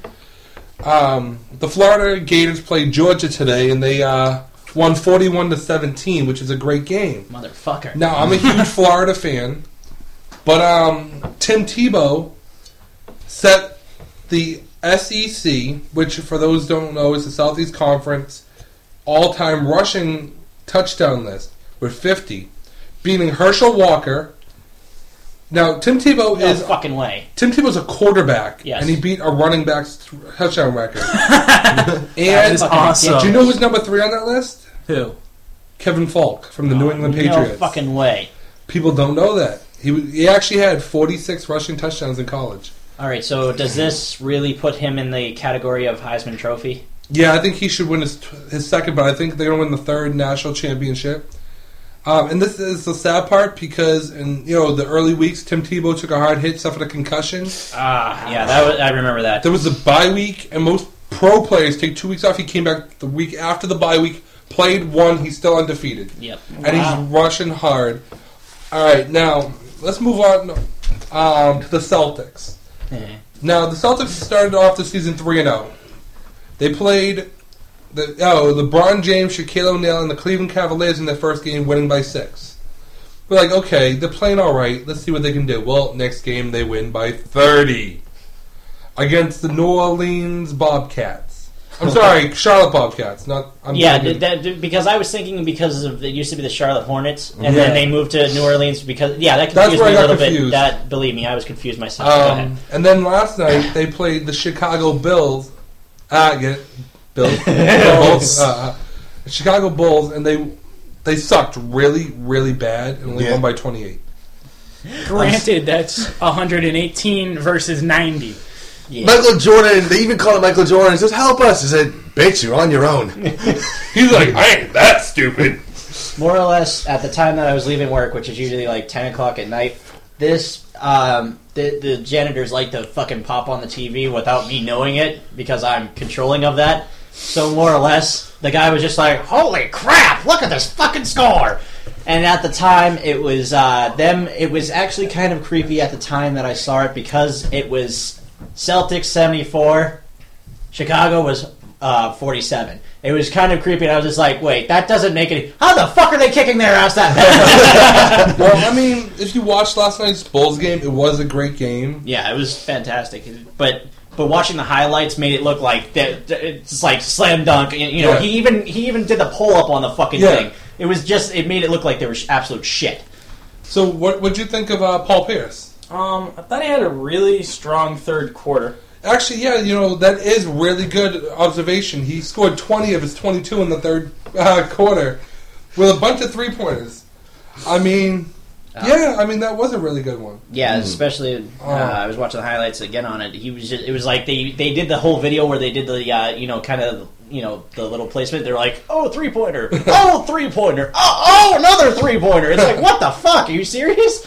The Florida Gators played Georgia today, and they won 41-17, which is a great game. motherfucker. Now, I'm a huge Florida fan, but Tim Tebow set the SEC, which for those who don't know is the Southeast Conference, all-time rushing touchdown list with 50, beating Herschel Walker. Now, Tim Tebow No is fucking way. Tim Tebow's a quarterback, Yes. and he beat a running back's touchdown record. That And is fucking awesome. do you know who's number 3 on that list? Who? Kevin Falk from the New England No Patriots. fucking way. People don't know that. He actually had 46 rushing touchdowns in college. All right, so does this really put him in the category of Heisman Trophy? Yeah, I think he should win his second, but I think they're going to win the third national championship. And this is the sad part because in the early weeks, Tim Tebow took a hard hit, suffered a concussion. Yeah, I remember that. There was a bye week, and most pro players take 2 weeks off. He came back the week after the bye week, played, won. He's still undefeated. Yep. And he's rushing hard. All right, now let's move on to the Celtics. Now the Celtics started off the season 3-0. They played LeBron James, Shaquille O'Neal, and the Cleveland Cavaliers in their first game, winning by 6. We're like, okay, they're playing all right. Let's see what they can do. Well, next game they win by 30 against the New Orleans Bobcats. I'm sorry, Charlotte Bobcats. Because I was thinking because of it used to be the Charlotte Hornets, and Yeah. then they moved to New Orleans because that That's confused where me I a got little bit. confused. That believe me, I was confused myself. Go ahead. And then last night they played the Chicago Bills. Bills. Chicago Bulls, and they sucked really, really bad, and only won by 28. Granted, that's 118 versus 90. Yeah. Michael Jordan, they even called him Michael Jordan. He says, help us. He said, bitch, you're on your own. He's like, I ain't that stupid. More or less, at the time that I was leaving work, which is usually like 10 o'clock at night, the janitors like to fucking pop on the TV without me knowing it because I'm controlling of that. So more or less, the guy was just like, holy crap, look at this fucking score! And at the time, it was it was actually kind of creepy at the time that I saw it because it was Celtics 74, Chicago was 47. It was kind of creepy, and I was just like, wait, that doesn't make any... How the fuck are they kicking their ass that bad? Well, I mean, if you watched last night's Bulls game, it was a great game. Yeah, it was fantastic. But watching the highlights made it look like it's like slam dunk. Yeah. He even did the pull up on the fucking Yeah. thing. It was just it made it look like they were absolute shit. So what'd you think of Paul Pierce? I thought he had a really strong third quarter. Actually, yeah, that is really good observation. He scored 20 of his 22 in the third quarter with a bunch of 3-pointers. I mean, that was a really good one. Yeah, especially I was watching the highlights again on it. It was like they did the whole video where they did the kind of the little placement. They're like, oh 3-pointer, oh 3-pointer, oh another 3-pointer. It's like, what the fuck? Are you serious?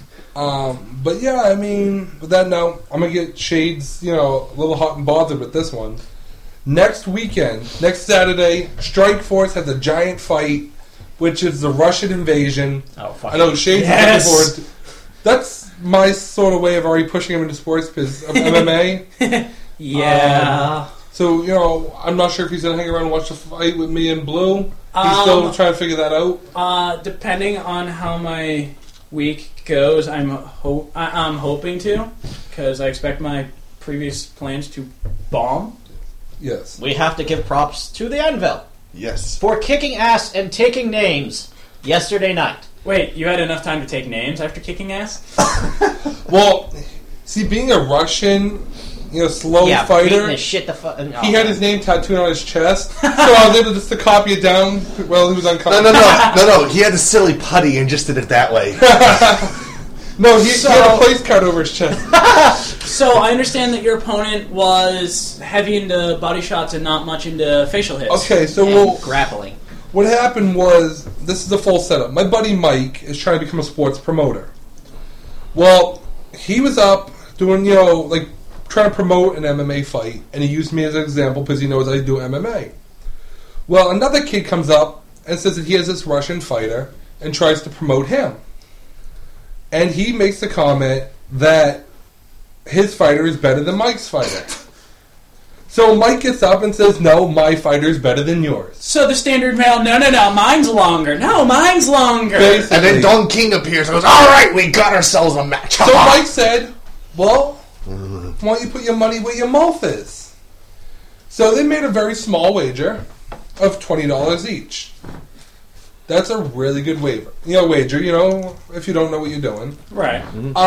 But yeah, I mean, with that note, I'm gonna get Shades, a little hot and bothered with this one. Next Saturday, Strike Force has a giant fight, which is the Russian invasion. Oh fuck! I know Shades is looking forward to. That's my sort of way of already pushing him into sports because of MMA. Yeah. So, I'm not sure if he's gonna hang around and watch the fight with me and Blue. He's still trying to figure that out. Depending on how my week goes, I'm hoping to, because I expect my previous plans to bomb. Yes. We have to give props to the Anvil Yes. for kicking ass and taking names yesterday night. Wait, you had enough time to take names after kicking ass? Well, see, being a Russian, slow Yeah, fighter, beating the shit the fuck. he had his name tattooed on his chest, so I was able just to copy it down while he was unconscious. No. He had a silly putty and just did it that way. No, he had a place card over his chest. So I understand that your opponent was heavy into body shots and not much into facial hits. Okay, so And grappling. what happened was, this is the full setup. My buddy Mike is trying to become a sports promoter. Well, he was up doing, trying to promote an MMA fight, and he used me as an example because he knows I do MMA. Well, another kid comes up and says that he has this Russian fighter and tries to promote him. And he makes the comment that his fighter is better than Mike's fighter. So Mike gets up and says, no, my fighter is better than yours. So the standard male, no, mine's longer. No, mine's longer. Basically. And then Don King appears and goes, all right, we got ourselves a match. So Mike said, well, why don't you put your money where your mouth is? So they made a very small wager of $20 each. That's a really good wager, if you don't know what you're doing. Right.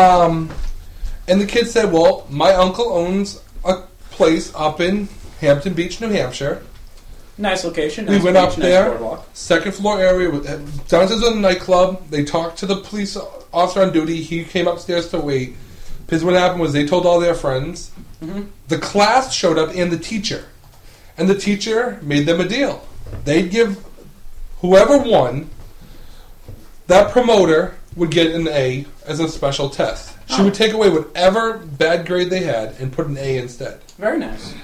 And the kid said, well, my uncle owns a place up in Hampton Beach, New Hampshire. Nice location. We Nice went beach, up nice there, boardwalk. second floor area, downstairs was a nightclub. They talked to the police officer on duty. He came upstairs to wait. Because what happened was they told all their friends. Mm-hmm. The class showed up and the teacher. And the teacher made them a deal. They'd give whoever won, that promoter would get an A as a special test. She would take away whatever bad grade they had and put an A instead. Very nice.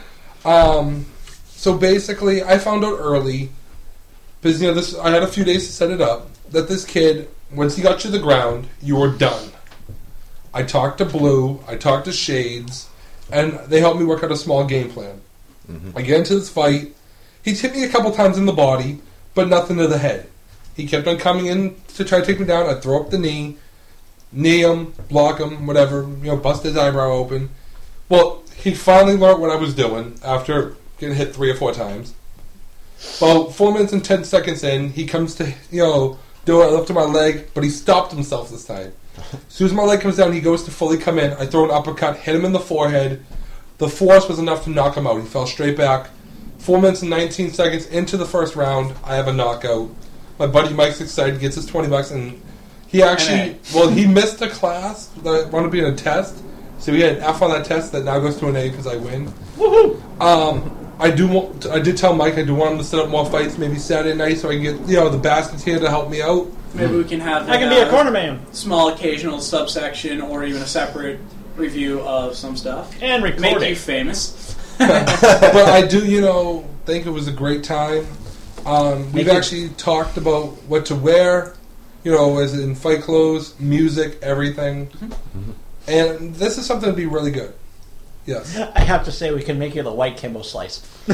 So basically, I found out early, because I had a few days to set it up, that this kid, once he got to the ground, you were done. I talked to Blue, I talked to Shades, and they helped me work out a small game plan. Mm-hmm. I get into this fight. He's hit me a couple times in the body, but nothing to the head. He kept on coming in to try to take me down. I'd throw up the knee him, block him, whatever, bust his eyebrow open. Well, he finally learned what I was doing after getting hit 3 or 4 times. Well, 4 minutes and 10 seconds in, he comes to, do it. I lifted my leg, but he stopped himself this time. As soon as my leg comes down, he goes to fully come in. I throw an uppercut, hit him in the forehead. The force was enough to knock him out. He fell straight back. 4 minutes and 19 seconds into the first round, I have a knockout. My buddy Mike's excited, gets his $20, and he actually, he missed a class that wanted to be in a test, so he had an F on that test that now goes to an A because I win. Woohoo! I did tell Mike I do want him to set up more fights, maybe Saturday night, so I can get the baskets here to help me out. Maybe we can have I can be a corner man. Small occasional subsection or even a separate review of some stuff. And Make recording. you famous. But I do, think it was a great time. We've actually talked about what to wear, as in fight clothes, music, everything. Mm-hmm. And this is something to be really good. Yes. I have to say, we can make you the white Kimbo Slice. Whoa.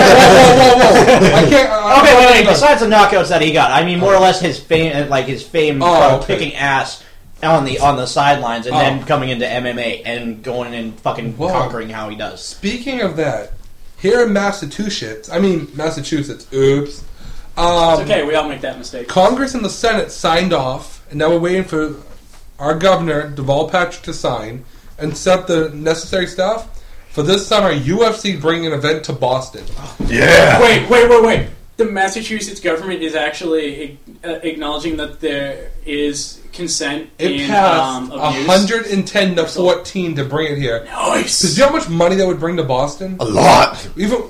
I can't. Wait. Besides the knockouts that he got, I mean, more or less his fame, kicking ass on the sidelines and then coming into MMA and going and fucking conquering how he does. Speaking of that, here in Massachusetts, oops. It's okay, we all make that mistake. Congress and the Senate signed off, and now we're waiting for our governor, Deval Patrick, to sign and set the necessary stuff. For this summer, UFC bringing an event to Boston. Yeah! Wait. The Massachusetts government is actually acknowledging that there is consent It passed 110 to 14 to bring it here. Nice! Because you know how much money that would bring to Boston? A lot!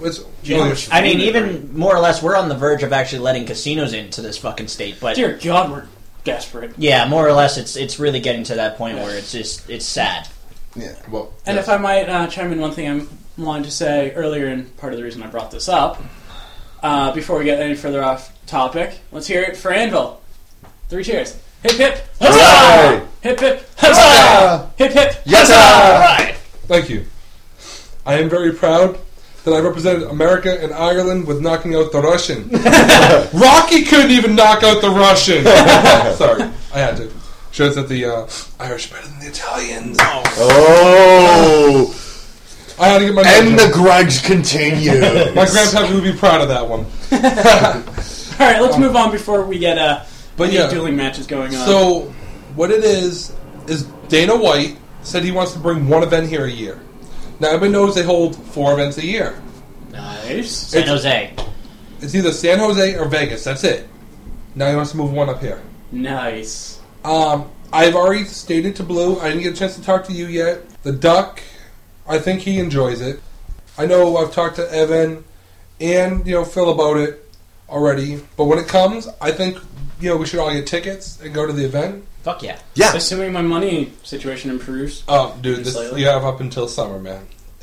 Even more or less, we're on the verge of actually letting casinos into this fucking state. But dear God, we're desperate. Yeah, more or less, it's really getting to that point where it's sad. Yeah, And if I might chime in, one thing I wanted to say earlier, and part of the reason I brought this up, before we get any further off topic, let's hear it for Anvil. 3 cheers. Hip hip, huzzah! Hip hip, huzzah! Hip hip, yes, huzzah! Right. Thank you. I am very proud that I represented America and Ireland with knocking out the Russian. Rocky couldn't even knock out the Russian. Sorry, I had to. Shows that the Irish are better than the Italians. Oh! I had to get my And the grudge continues. My grandpa would be proud of that one. All right, let's move on before we get any dueling matches going on. So, what it is Dana White said he wants to bring one event here a year. Now, everybody knows they hold 4 events a year. Nice. San Jose. It's either San Jose or Vegas. That's it. Now he wants to move one up here. Nice. I've already stated to Blue, I didn't get a chance to talk to you yet. The Duck, I think he enjoys it. I know I've talked to Evan and, Phil about it already. But when it comes, I think, we should all get tickets and go to the event. Fuck yeah. Yeah. Assuming my money situation improves. Oh, dude, you have up until summer, man.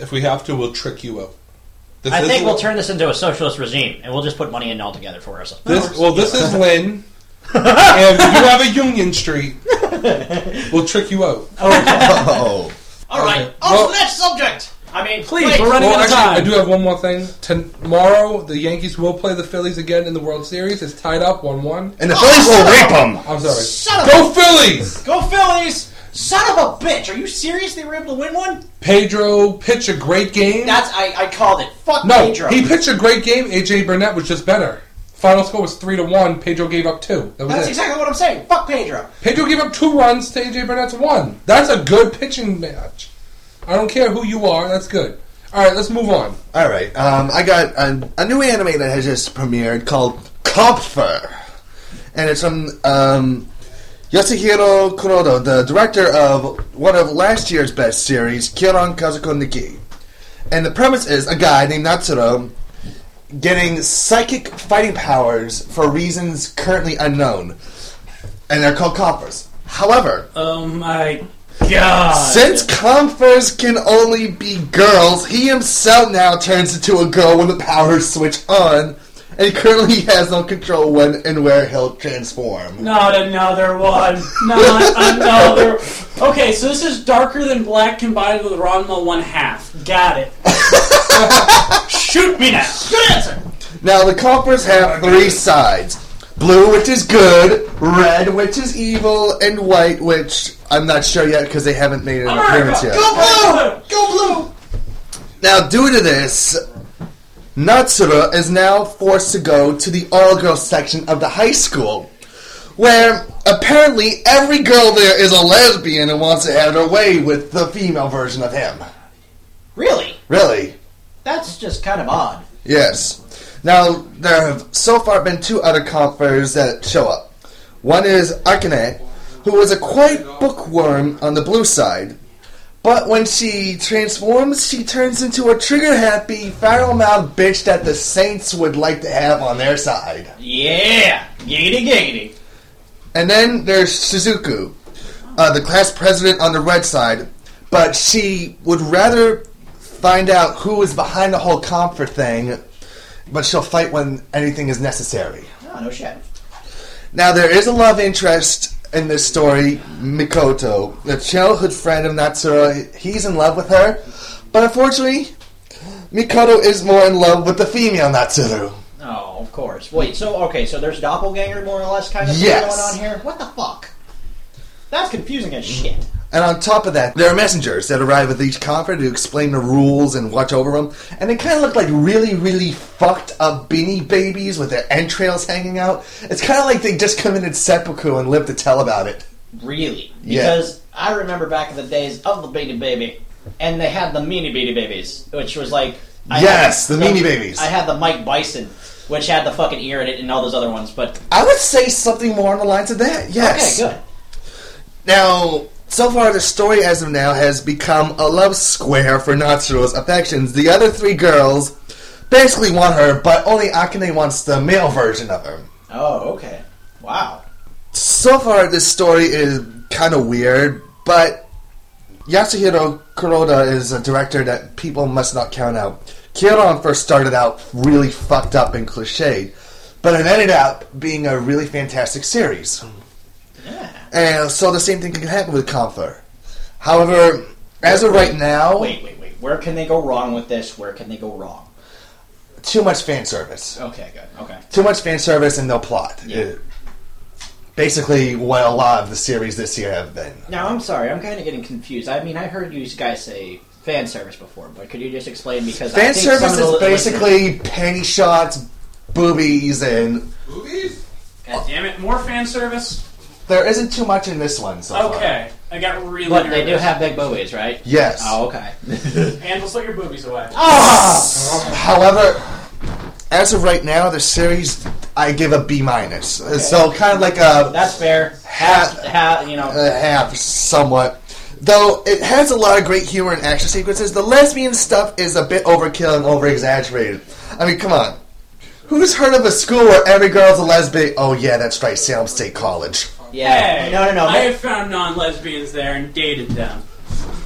if we have to, we'll trick you out. I think we'll turn this into a socialist regime, and we'll just put money in altogether for ourselves. This is Lynn, and you have a Union Street. We'll trick you out. Oh. All right. Okay. On Well- to the next subject. I mean, Please, we're running Well, out of actually, time. I do have one more thing. Tomorrow, the Yankees will play the Phillies again in the World Series. It's tied up 1-1. And the Phillies will rape them. I'm sorry. Son of Go Phillies! Go Phillies! Son of a bitch! Are you serious? They were able to win one? Pedro pitched a great game. I called it. Fuck No, Pedro. he pitched a great game. AJ Burnett was just better. Final score was 3-1. Pedro gave up 2. That was That's it. exactly what I'm saying. Fuck Pedro. Pedro gave up 2 runs to AJ Burnett's 1. That's a good pitching match. I don't care who you are. That's good. All right, let's move on. All right. I got a new anime that has just premiered called Kopfer. And it's from Yasuhiro Kuroda, the director of one of last year's best series, Kyoran Kazuko Nikki. And the premise is a guy named Natsuro getting psychic fighting powers for reasons currently unknown. And they're called Kopfers. However, Oh my god. since Kopfers can only be girls, he himself now turns into a girl when the powers switch on. And he currently has no control when and where he'll transform. Not another one. Not another. Okay, so this is darker than black combined with Ranma 1/2. Got it. Shoot me now. Good answer. Now, the Kopfers have 3 sides. Blue, which is good, red, which is evil, and white, which I'm not sure yet because they haven't made an appearance yet. Go blue! Go blue! Now, due to this, Natsura is now forced to go to the all-girls section of the high school, where apparently every girl there is a lesbian and wants to have her way with the female version of him. Really? Really? That's just kind of odd. Yes. Now, there have so far been 2 other Kopfers that show up. One is Akane, who is a quiet bookworm on the blue side. But when she transforms, she turns into a trigger-happy, foul-mouthed bitch that the Saints would like to have on their side. Yeah! Giggity giggity. And then there's Shizuku, the class president on the red side. But she would rather find out who is behind the whole Kopfer thing, but she'll fight when anything is necessary. Oh, no shit. Now, there is a love interest in this story, Mikoto, the childhood friend of Natsura. He's in love with her, but unfortunately, Mikoto is more in love with the female Natsuru. Oh, of course. Wait, so there's doppelganger more or less kind of thing Yes. going on here? What the fuck? That's confusing as shit. And on top of that, there are messengers that arrive with each Kopfer to explain the rules and watch over them. And they kind of look like really, really fucked up Beanie Babies with their entrails hanging out. It's kind of like they just committed seppuku and lived to tell about it. Really? Yeah. Because I remember back in the days of the Beanie Baby, and they had the Meanie Beanie Babies, which was like... Yes, the Meanie Babies. I had the Mike Bison, which had the fucking ear in it and all those other ones, but... I would say something more on the lines of that, yes. Okay, good. Now, so far the story as of now has become a love square for Natsuro's affections. The other 3 girls basically want her, but only Akane wants the male version of her. Oh, okay. Wow. So far this story is kind of weird, but Yasuhiro Kuroda is a director that people must not count out. Kyoran first started out really fucked up and cliched, but it ended up being a really fantastic series. Yeah. And so the same thing can happen with Kopfer. However, as of right now... Wait. Where can they go wrong with this? Where can they go wrong? Too much fan service. Okay, good. Okay. Too much fan service and no plot. Yeah. Basically what a lot of the series this year have been. Now, I'm sorry. I'm kind of getting confused. I mean, I heard you guys say fan service before, but could you just explain? Because Fan I think some service of the is basically panty shots, boobies, and... Movies? God damn it. More fan service? There isn't too much in this one so far. Okay. I got really But nervous. they do have big boobies, right? Yes. Oh, okay. And let's let your boobies away. However, as of right now, the series, I give a B-. So kind of like a That's fair. Half, you know. half, somewhat. Though it has a lot of great humor and action sequences, the lesbian stuff is a bit overkill and over-exaggerated. I mean, come on. Who's heard of a school where every girl's a lesbian? Oh yeah, that's right, Salem State College. Yeah. Hey, No. I have found non-lesbians there and dated them.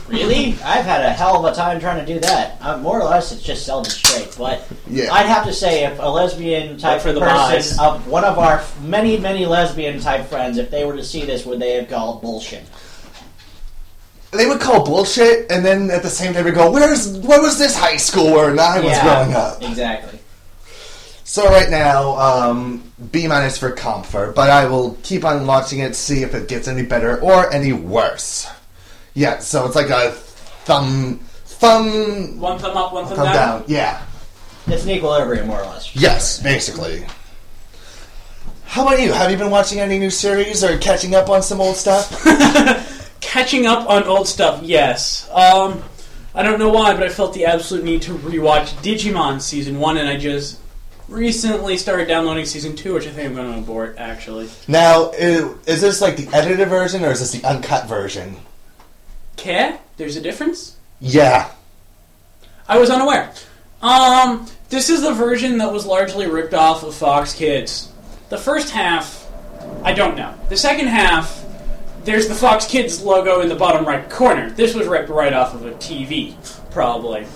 Really? I've had a hell of a time trying to do that. More or less, it's just Seldon straight. But Yeah. I'd have to say, if a lesbian type for the person, boys. of one of our many, many lesbian type friends, if they were to see this, would they have called bullshit? They would call bullshit, and then at the same time, they go, "Where was this high school where I was growing up?" Exactly. So right now, B- for comfort, but I will keep on watching it, see if it gets any better or any worse. Yeah, so it's like a thumb, One thumb up, one thumb thumb down. down. Yeah. It's an equilibrium, more or less. Yes, basically. How about you? Have you been watching any new series or catching up on some old stuff? Catching up on old stuff, yes. I don't know why, but I felt the absolute need to rewatch Digimon Season 1, and I just recently started downloading Season 2, which I think I'm going to abort, actually. Now, is this like the edited version or is this the uncut version? Okay, there's a difference? Yeah. I was unaware. This is the version that was largely ripped off of Fox Kids. The first half, I don't know. The second half, there's the Fox Kids logo in the bottom right corner. This was ripped right off of a TV, probably.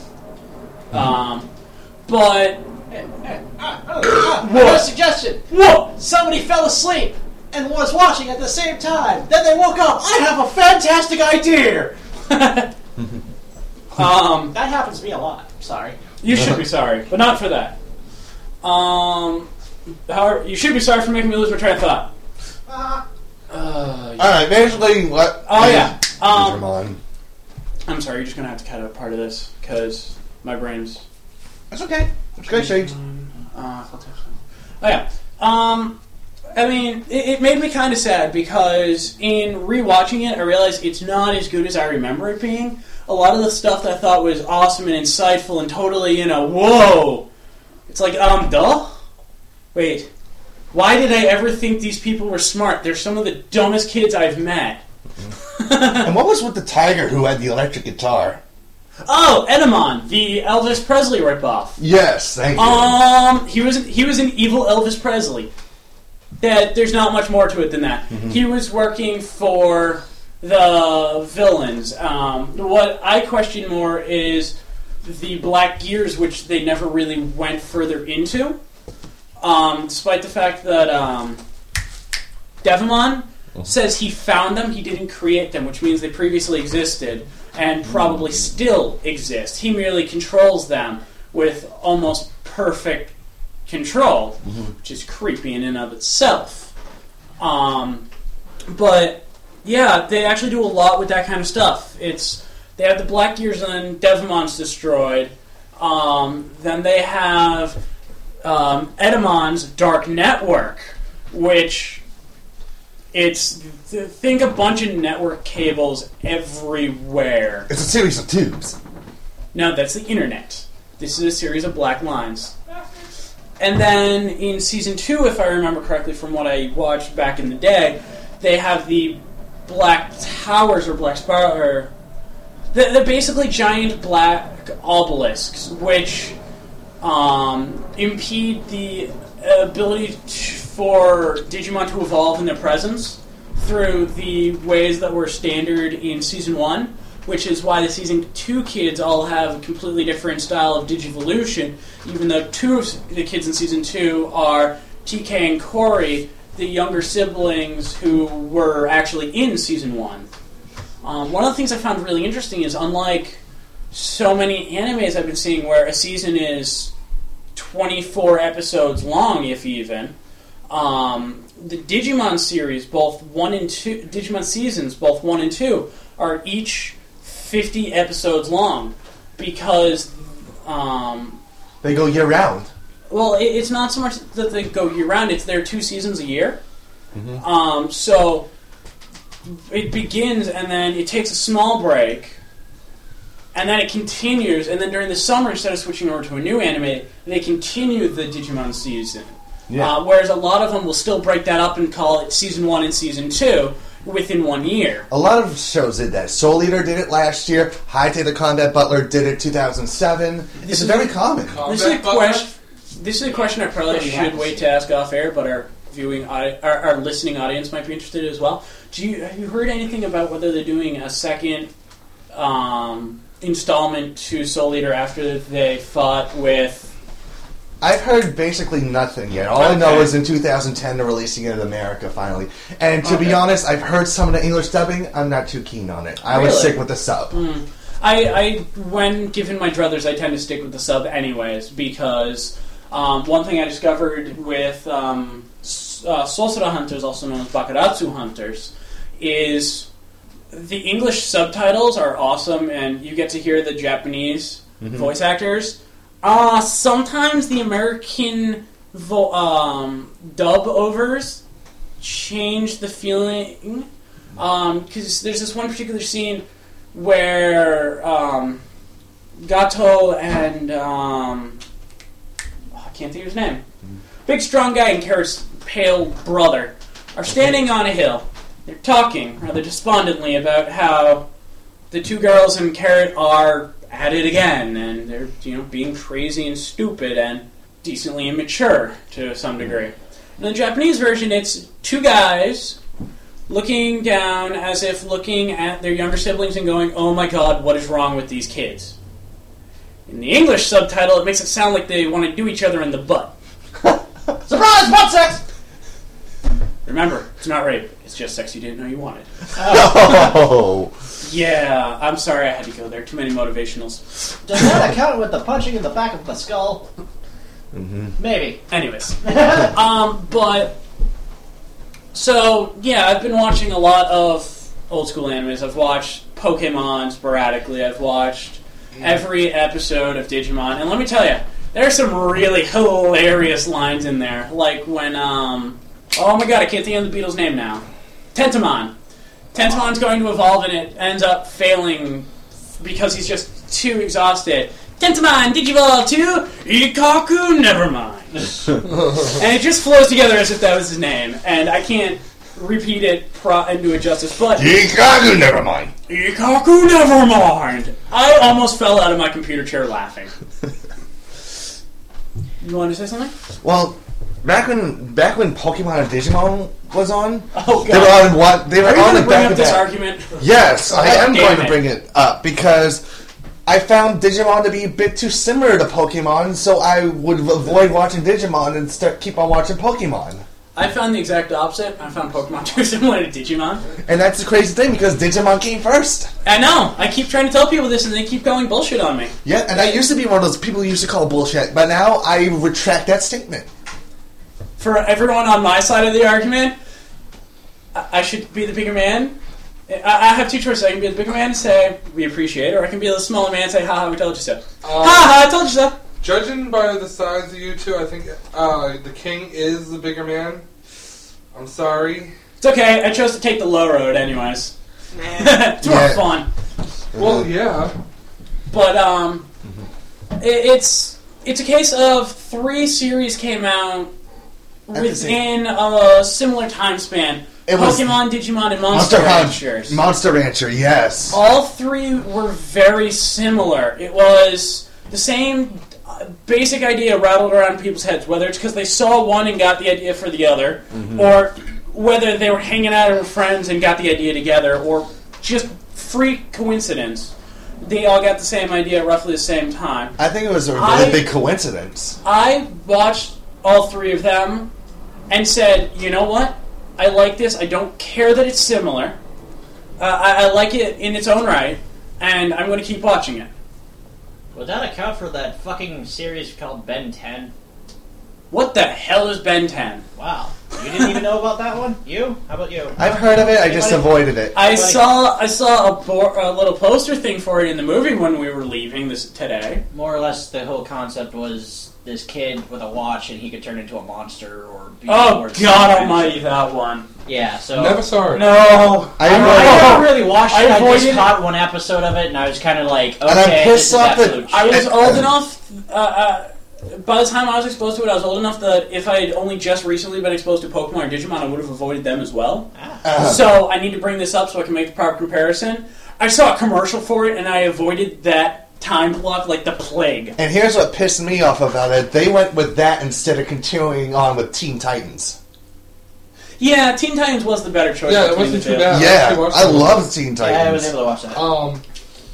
But... I got a suggestion. Whoa! Somebody fell asleep and was watching at the same time. Then they woke up. I have a fantastic idea. That happens to me a lot. I'm sorry. You should be sorry, but not for that. However, you should be sorry for making me lose my train of thought. Alright, basically, what? Oh, yeah. Digimon. I'm sorry, you're just going to have to cut out part of this, because my brain's... That's okay. Okay, Shades. Oh, yeah. I mean, it made me kind of sad, because in rewatching it, I realized it's not as good as I remember it being. A lot of the stuff that I thought was awesome and insightful and totally, whoa! It's like, duh? Wait, why did I ever think these people were smart? They're some of the dumbest kids I've met. And what was with the tiger who had the electric guitar? Oh, Edamon, the Elvis Presley ripoff. Yes, thank you. He was an evil Elvis Presley. There's not much more to it than that. Mm-hmm. He was working for the villains. What I question more is the Black Gears, which they never really went further into. Despite the fact that Devimon says he found them, he didn't create them, which means they previously existed and probably still exist. He merely controls them with almost perfect control, which is creepy in and of itself. But yeah, they actually do a lot with that kind of stuff. They have the Black Gears and Devimon's destroyed. Then they have Edamon's Dark Network, which think a bunch of network cables everywhere. It's a series of tubes. No, that's the internet. This is a series of black lines. And then in Season 2, if I remember correctly from what I watched back in the day, they have the Black Towers or Black Spiral. They're basically giant black obelisks, which impede the ability for Digimon to evolve in their presence through the ways that were standard in Season 1, which is why the Season 2 kids all have a completely different style of Digivolution, even though two of the kids in Season 2 are TK and Corey, the younger siblings who were actually in Season 1. One of the things I found really interesting is, unlike so many animes I've been seeing where a season is 24 episodes long, if even, the Digimon series, both 1 and 2, Digimon seasons, both 1 and 2, are each 50 episodes long, because They go year round. well, it's not so much that they go year round; it's there 2 seasons a year. So it begins, and then it takes a small break, and then it continues, and then during the summer, instead of switching over to a new anime, they continue the Digimon season. Yeah. Whereas a lot of them will still break that up and call it Season 1 and Season 2 within 1 year. A lot of shows did that. Soul Eater did it last year. High the Combat Butler did it 2007. It's very common. This is a question I probably should wait to ask off air, but our listening audience might be interested as well. Have you heard anything about whether they're doing a second installment to Soul Eater after they fought with... I've heard basically nothing yet. All I know is in 2010 they're releasing it in America finally. And to be honest, I've heard some of the English dubbing. I'm not too keen on it. I would stick with the sub. I when given my druthers, I tend to stick with the sub anyways, because one thing I discovered with Sosura Hunters, also known as Bakuratsu Hunters, is the English subtitles are awesome, and you get to hear the Japanese voice actors. Sometimes the American dub-overs change the feeling, because there's this one particular scene where Gato and I can't think of his name. Big strong guy and Carrot's pale brother are standing on a hill. They're talking rather despondently about how the two girls and Carrot are at it again, and they're being crazy and stupid and decently immature to some degree. In the Japanese version, it's two guys looking down as if looking at their younger siblings and going, "Oh my god, what is wrong with these kids?" In the English subtitle, it makes it sound like they want to do each other in the butt. Surprise! Butt sex! Remember, it's not rape. It's just sex you didn't know you wanted. Oh. Yeah, I'm sorry I had to go there. Too many motivationals. Does that account with the punching in the back of the skull? Maybe. Anyways. But... So, yeah, I've been watching a lot of old school animes. I've watched Pokemon sporadically. I've watched every episode of Digimon. And let me tell you, there are some really hilarious lines in there. Like when, oh my god, I can't think of the Beetle's name now. Tentamon. Tentamon's going to evolve and it ends up failing because he's just too exhausted. Tentamon, Digivolve to Ikaku, never mind. And it just flows together as if that was his name. And I can't repeat it and do it justice, but... Ikaku, never mind. Ikaku, never mind. I almost fell out of my computer chair laughing. You want to say something? Well, back when Pokemon and Digimon was on, Oh, they were God. on what? They were Are you on going the to bring back up of this that. argument? Yes, I God am damn going to it. bring it up because I found Digimon to be a bit too similar to Pokemon, so I would avoid watching Digimon and keep on watching Pokemon. I found the exact opposite. I found Pokemon too similar to Digimon. And that's the crazy thing because Digimon came first. I know. I keep trying to tell people this and they keep going bullshit on me. Yeah, and I used to be one of those people who used to call bullshit, but now I retract that statement. For everyone on my side of the argument, I should be the bigger man. I have two choices. I can be the bigger man and say, we appreciate it, or I can be the smaller man and say, haha, we told you so. Haha, I told you so. Judging by the size of you two, I think the king is the bigger man. I'm sorry. It's okay. I chose to take the low road anyways. It's more Yeah. fun. Well, yeah. But, it's a case of 3 series came out within a similar time span. It was Pokemon, Digimon, and Monster Ranchers. Monster Rancher, yes. All 3 were very similar. It was the same basic idea rattled around people's heads, whether it's because they saw one and got the idea for the other, or whether they were hanging out with friends and got the idea together, or just freak coincidence. They all got the same idea at roughly the same time. I think it was a really big coincidence. I watched all 3 of them and said, you know what? I like this. I don't care that it's similar. I like it in its own right, and I'm going to keep watching it. Would that account for that fucking series called Ben 10? What the hell is Ben 10? Wow. You didn't even know about that one? You? How about you? I've heard of it, I just avoided it. I saw a little poster thing for it in the movie when we were leaving this today. More or less, the whole concept was this kid with a watch and he could turn into a monster or be Oh, towards God some almighty, that one. Yeah, so... Never saw it. No. I never really watched it. I avoided just it. caught one episode of it and I was kind of like, okay, And I'm this pissed is off that absolute I shit. was old enough... by the time I was exposed to it, I was old enough that if I had only just recently been exposed to Pokemon or Digimon, I would have avoided them as well. So I need to bring this up so I can make the proper comparison. I saw a commercial for it, and I avoided that time block like the plague. And here's what pissed me off about it. They went with that instead of continuing on with Teen Titans. Yeah, Teen Titans was the better choice. Yeah, it between wasn't the too two. bad. Yeah, actually watched I that. love Teen Yeah, I was Titans. able to watch that.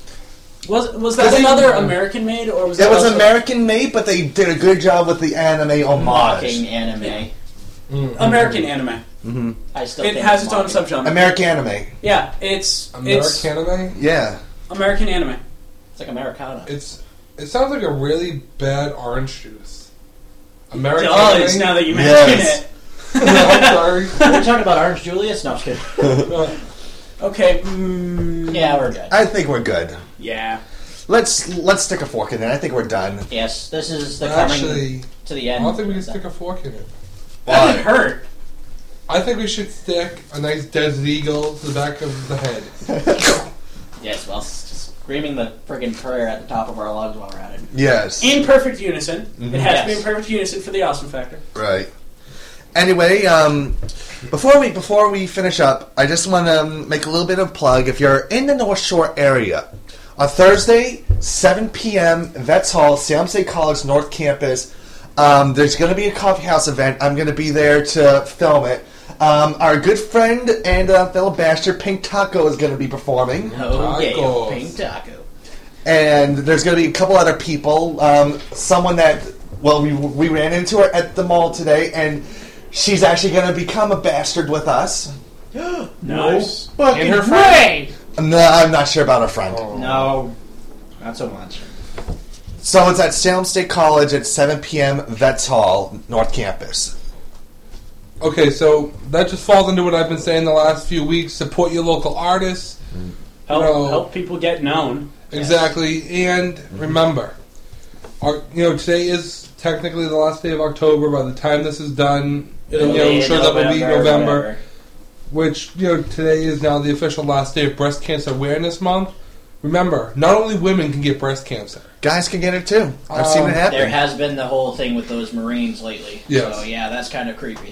Was that another American made, or was It that was also- American made, but they did a good job with the anime homage. Mocking anime. American anime? I still It think has its own mocking. subgenre. American anime. Yeah, it's American anime? Yeah. American anime. It's like Americana. It sounds like a really bad orange juice. American Does anime? now that you mention Yes. it. No, I'm sorry. We're talking about Orange Julius? No, I'm just kidding. Okay. Yeah, we're good. I think we're good. Yeah. Let's stick a fork in it. I think we're done. Yes, this is the Actually, coming to the I end. don't think we can stick a fork in it. That would hurt. I think we should stick a nice Desert Eagle to the back of the head. Yes, well, just screaming the friggin' prayer at the top of our lungs while we're at it. Yes. In perfect unison. It has to be Yes. in perfect unison for the awesome factor. Right. Anyway, before we finish up, I just want to make a little bit of a plug. If you're in the North Shore area, on Thursday, 7 p.m., Vets Hall, Salem State College North Campus, there's going to be a coffee house event. I'm going to be there to film it. Our good friend and fellow bastard, Pink Taco, is going to be performing. Oh, yeah, Tacos. pink taco. And there's going to be a couple other people. Someone that, well, we ran into her at the mall today, and she's actually going to become a bastard with us. Nice. Fucking her way! No, I'm not sure about her friend. No, not so much. So it's at Salem State College at 7 p.m. Vets Hall, North Campus. Okay, so that just falls into what I've been saying the last few weeks. Support your local artists. Help people get known. Exactly. And remember, today is technically the last day of October. By the time this is done, It'll I'm be sure that will be November. whatever. Which, today is now the official last day of Breast Cancer Awareness Month. Remember, not only women can get breast cancer. Guys can get it too. I've seen it happen. There has been the whole thing with those Marines lately. Yes. So, yeah, that's kind of creepy.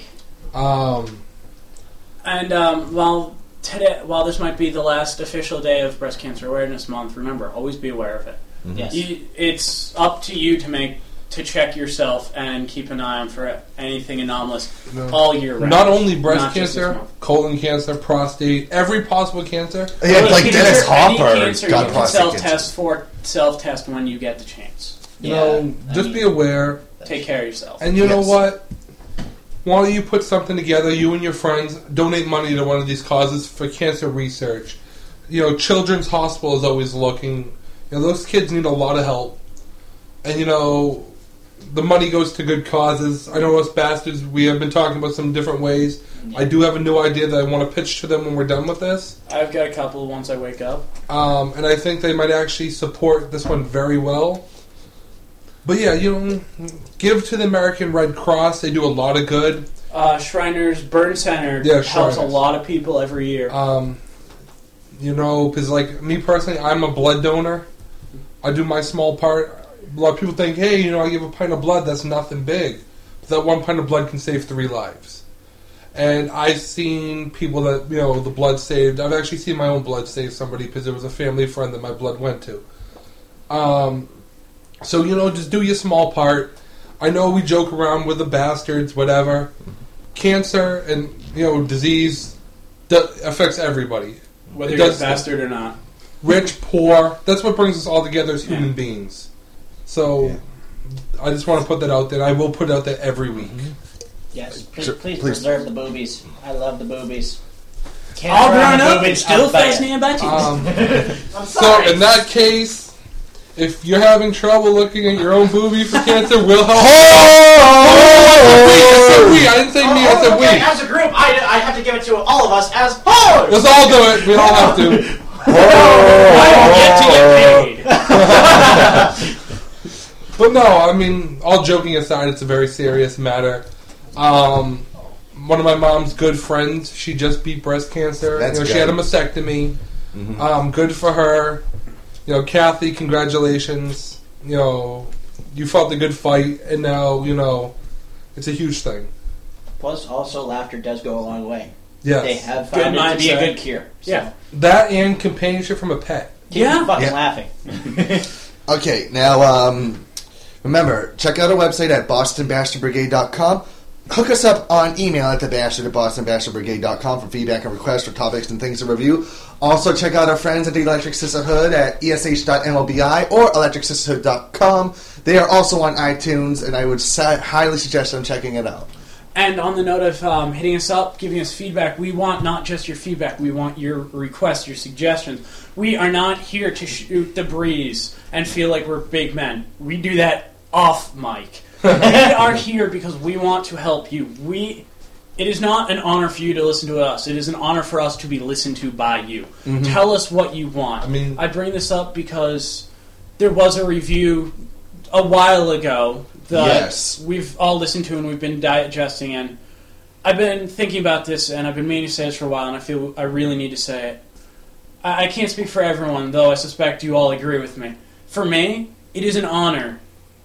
And while this might be the last official day of Breast Cancer Awareness Month, remember, always be aware of it. Yes. It's up to you to check yourself and keep an eye on for anything anomalous all year round. Not only breast Not just this cancer, month. colon cancer, prostate, every possible cancer. Yeah, Any like Dennis cancer, Hopper any cancer got you can prostate cancer. self-test when you get the chance. Just be aware. Take care of yourself. And you know Yes. what? Why don't you put something together, you and your friends, donate money to one of these causes for cancer research. Children's Hospital is always looking. Those kids need a lot of help. And, the money goes to good causes. I know us bastards, we have been talking about some different ways. Yeah. I do have a new idea that I want to pitch to them when we're done with this. I've got a couple once I wake up. And I think they might actually support this one very well. But yeah, give to the American Red Cross. They do a lot of good. Shriners Burn Center helps Shriners. a lot of people every year. Because like me personally, I'm a blood donor. I do my small part. A lot of people think, hey, I give a pint of blood, that's nothing big. But that 1 pint of blood can save 3 lives. And I've seen people that, the blood saved. I've actually seen my own blood save somebody because there was a family friend that my blood went to. So, just do your small part. I know we joke around with the bastards, whatever. Cancer and, disease affects everybody. Whether It you're a does- bastard or not. Rich, poor, that's what brings us all together as human beings. So, I just want to put that out there. I will put it out there every week. Yes. Please, Sure, please please. preserve the boobies. I love the boobies. All grown up and Boobies, still I'll buy it. fascinated by you. I'm So, sorry. in that case, if you're having trouble looking at your own boobie for cancer, we'll help. I said we. I didn't say me. I said we. Okay, as a group, I have to give it to all of us as whores. Let's all do it. We all have to. I don't get to get paid. But no, I mean, all joking aside, it's a very serious matter. One of my mom's good friends, she just beat breast cancer. That's She had a good. mastectomy. Good for her. Kathy, congratulations. You fought the good fight, and now, it's a huge thing. Plus, also, laughter does go a long way. Yes. They have Good found it to be a mindset. good cure. So Yeah. That and companionship from a pet. keep Yeah. fucking Yeah. laughing. Okay, now, remember, check out our website at bostonbastardbrigade.com. hook us up on email at thebastard@bostonbastardbrigade.com for feedback and requests for topics and things to review. Also, check out our friends at the Electric Sisterhood at esh.mobi or electricsisterhood.com. They are also on iTunes, and I would highly suggest them checking it out. And on the note of hitting us up, giving us feedback, we want not just your feedback, we want your requests, your suggestions. We are not here to shoot the breeze and feel like we're big men. We do that off mic. We are here because we want to help you. It is not an honor for you to listen to us. It is an honor for us to be listened to by you. Mm-hmm. Tell us what you want. I bring this up because there was a review a while ago that we've all listened to and we've been digesting, and I've been thinking about this and I've been meaning to say this for a while, and I feel I really need to say it. I can't speak for everyone, though I suspect you all agree with me. For me, it is an honor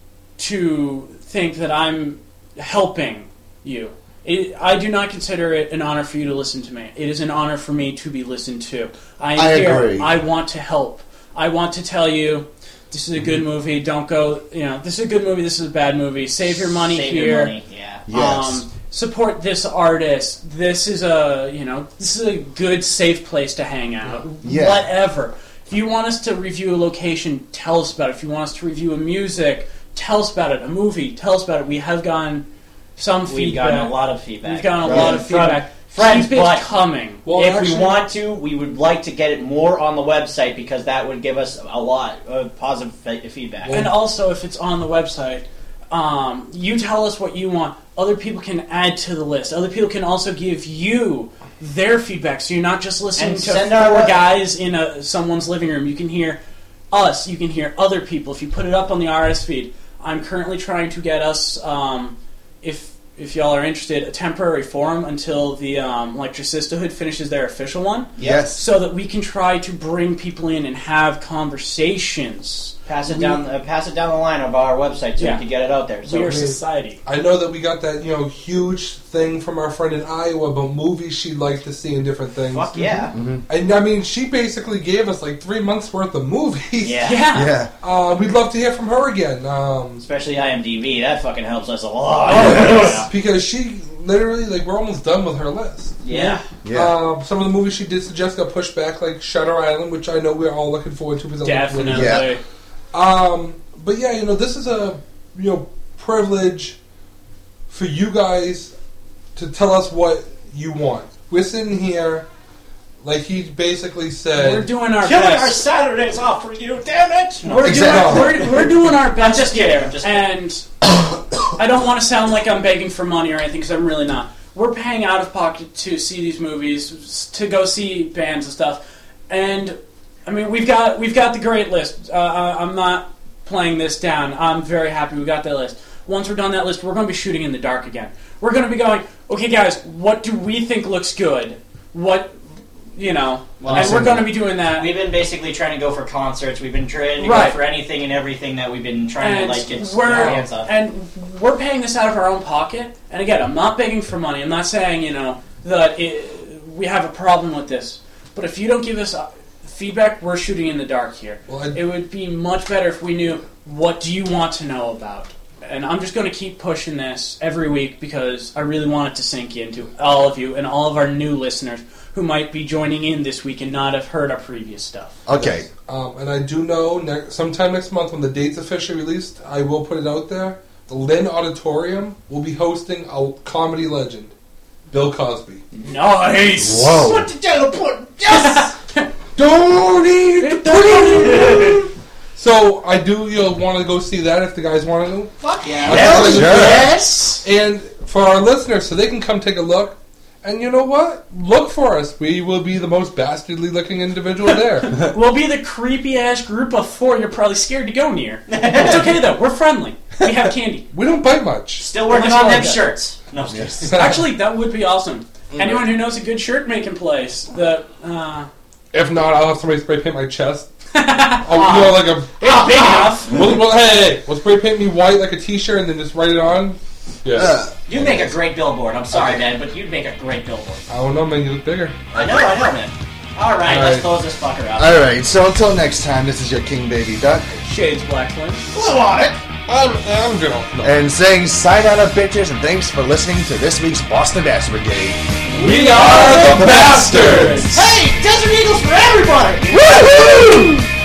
to think that I'm helping you. I do not consider it an honor for you to listen to me. It is an honor for me to be listened to. I agree. I want to help. I want to tell you, this is a good movie. Don't go, this is a good movie, this is a bad movie. Save your money Save here. your money, yeah. Yes. Support this artist. This is a good, safe place to hang out. Yeah. Whatever. If you want us to review a location, tell us about it. If you want us to review a music, tell us about it. A movie, tell us about it. We have gotten some feedback. We've gotten a lot of feedback. We've gotten a lot of feedback. Friends, Keep it but coming. Well, if actually, we want to, we would like to get it more on the website because that would give us a lot of positive feedback. And also, if it's on the website, you tell us what you want. Other people can add to the list. Other people can also give you their feedback, so you're not just listening And to send four our- guys in someone's living room. You can hear us. You can hear other people. If you put it up on the RS feed, I'm currently trying to get us, if y'all are interested, a temporary forum until the Electric Sisterhood finishes their official one. Yes. So that we can try to bring people in and have conversations. Pass it down the line of our website so Yeah. we can get it out there. So We are society. I know that we got that huge thing from our friend in Iowa about movies she'd like to see and different things. fuck yeah. And she basically gave us like 3 months worth of movies. Yeah. Yeah. Yeah. We'd love to hear from her again. Especially IMDb. That fucking helps us a lot. Because she literally, we're almost done with her list. Yeah. Yeah. Some of the movies she did suggest got pushed back, like Shutter Island, which I know we're all looking forward to. Because Definitely. Yeah. But yeah, this is a privilege for you guys to tell us what you want. We're sitting here, like he basically said. We're doing our Killing our best. Saturdays off for you, damn it! We're doing our best. Just kidding. I'm just kidding. And I don't want to sound like I'm begging for money or anything, because I'm really not. We're paying out of pocket to see these movies, to go see bands and stuff. And we've got the great list. I'm not playing this down. I'm very happy we got that list. Once we're done that list, we're going to be shooting in the dark again. We're going to be going, okay, guys, what do we think looks good? What, Well, and we're going to be doing that. We've been basically trying to go for concerts. We've been trying to Right. go for anything and everything that we've been trying And to get our hands on. we're paying this out of our own pocket. And again, I'm not begging for money. I'm not saying, that we have a problem with this. But if you don't give us feedback, we're shooting in the dark here. Well, it would be much better if we knew, what do you want to know about? And I'm just going to keep pushing this every week because I really want it to sink into all of you and all of our new listeners who might be joining in this week and not have heard our previous stuff. Okay. And I do know sometime next month when the date's officially released, I will put it out there. The Lynn Auditorium will be hosting a comedy legend, Bill Cosby. Nice! Whoa. What did you put? Yes! Don't eat the pudding! So I do want to go see that if the guys want to. Fuck yeah! Hell sure. Yes! And for our listeners, so they can come take a look. And you know what? Look for us. We will be the most bastardly looking individual there. We'll be the creepy ass group of 4 you're probably scared to go near. It's okay though, we're friendly. We have candy. We don't bite much. Still working Unless on you them like that. shirts. No, Actually, that would be awesome. Anyone who knows a good shirt making place, If not, I'll have somebody spray paint my chest. Oh, like a. it's big enough. Well, hey, we'll spray paint me white like a t-shirt and then just write it on. Yeah. You'd make a great billboard. I'm sorry, man, but you'd make a great billboard. I don't know, man. You look bigger. I know, man. All right, All let's right. close this fucker out. Alright, so until next time, this is your King Baby Duck. Shades Black Flame. Blue on it! I'm Andrew. And saying sign out of bitches, and thanks for listening to this week's Boston Bastard Brigade. We are the Bastards! Hey, Desert Eagles for everybody! Woohoo!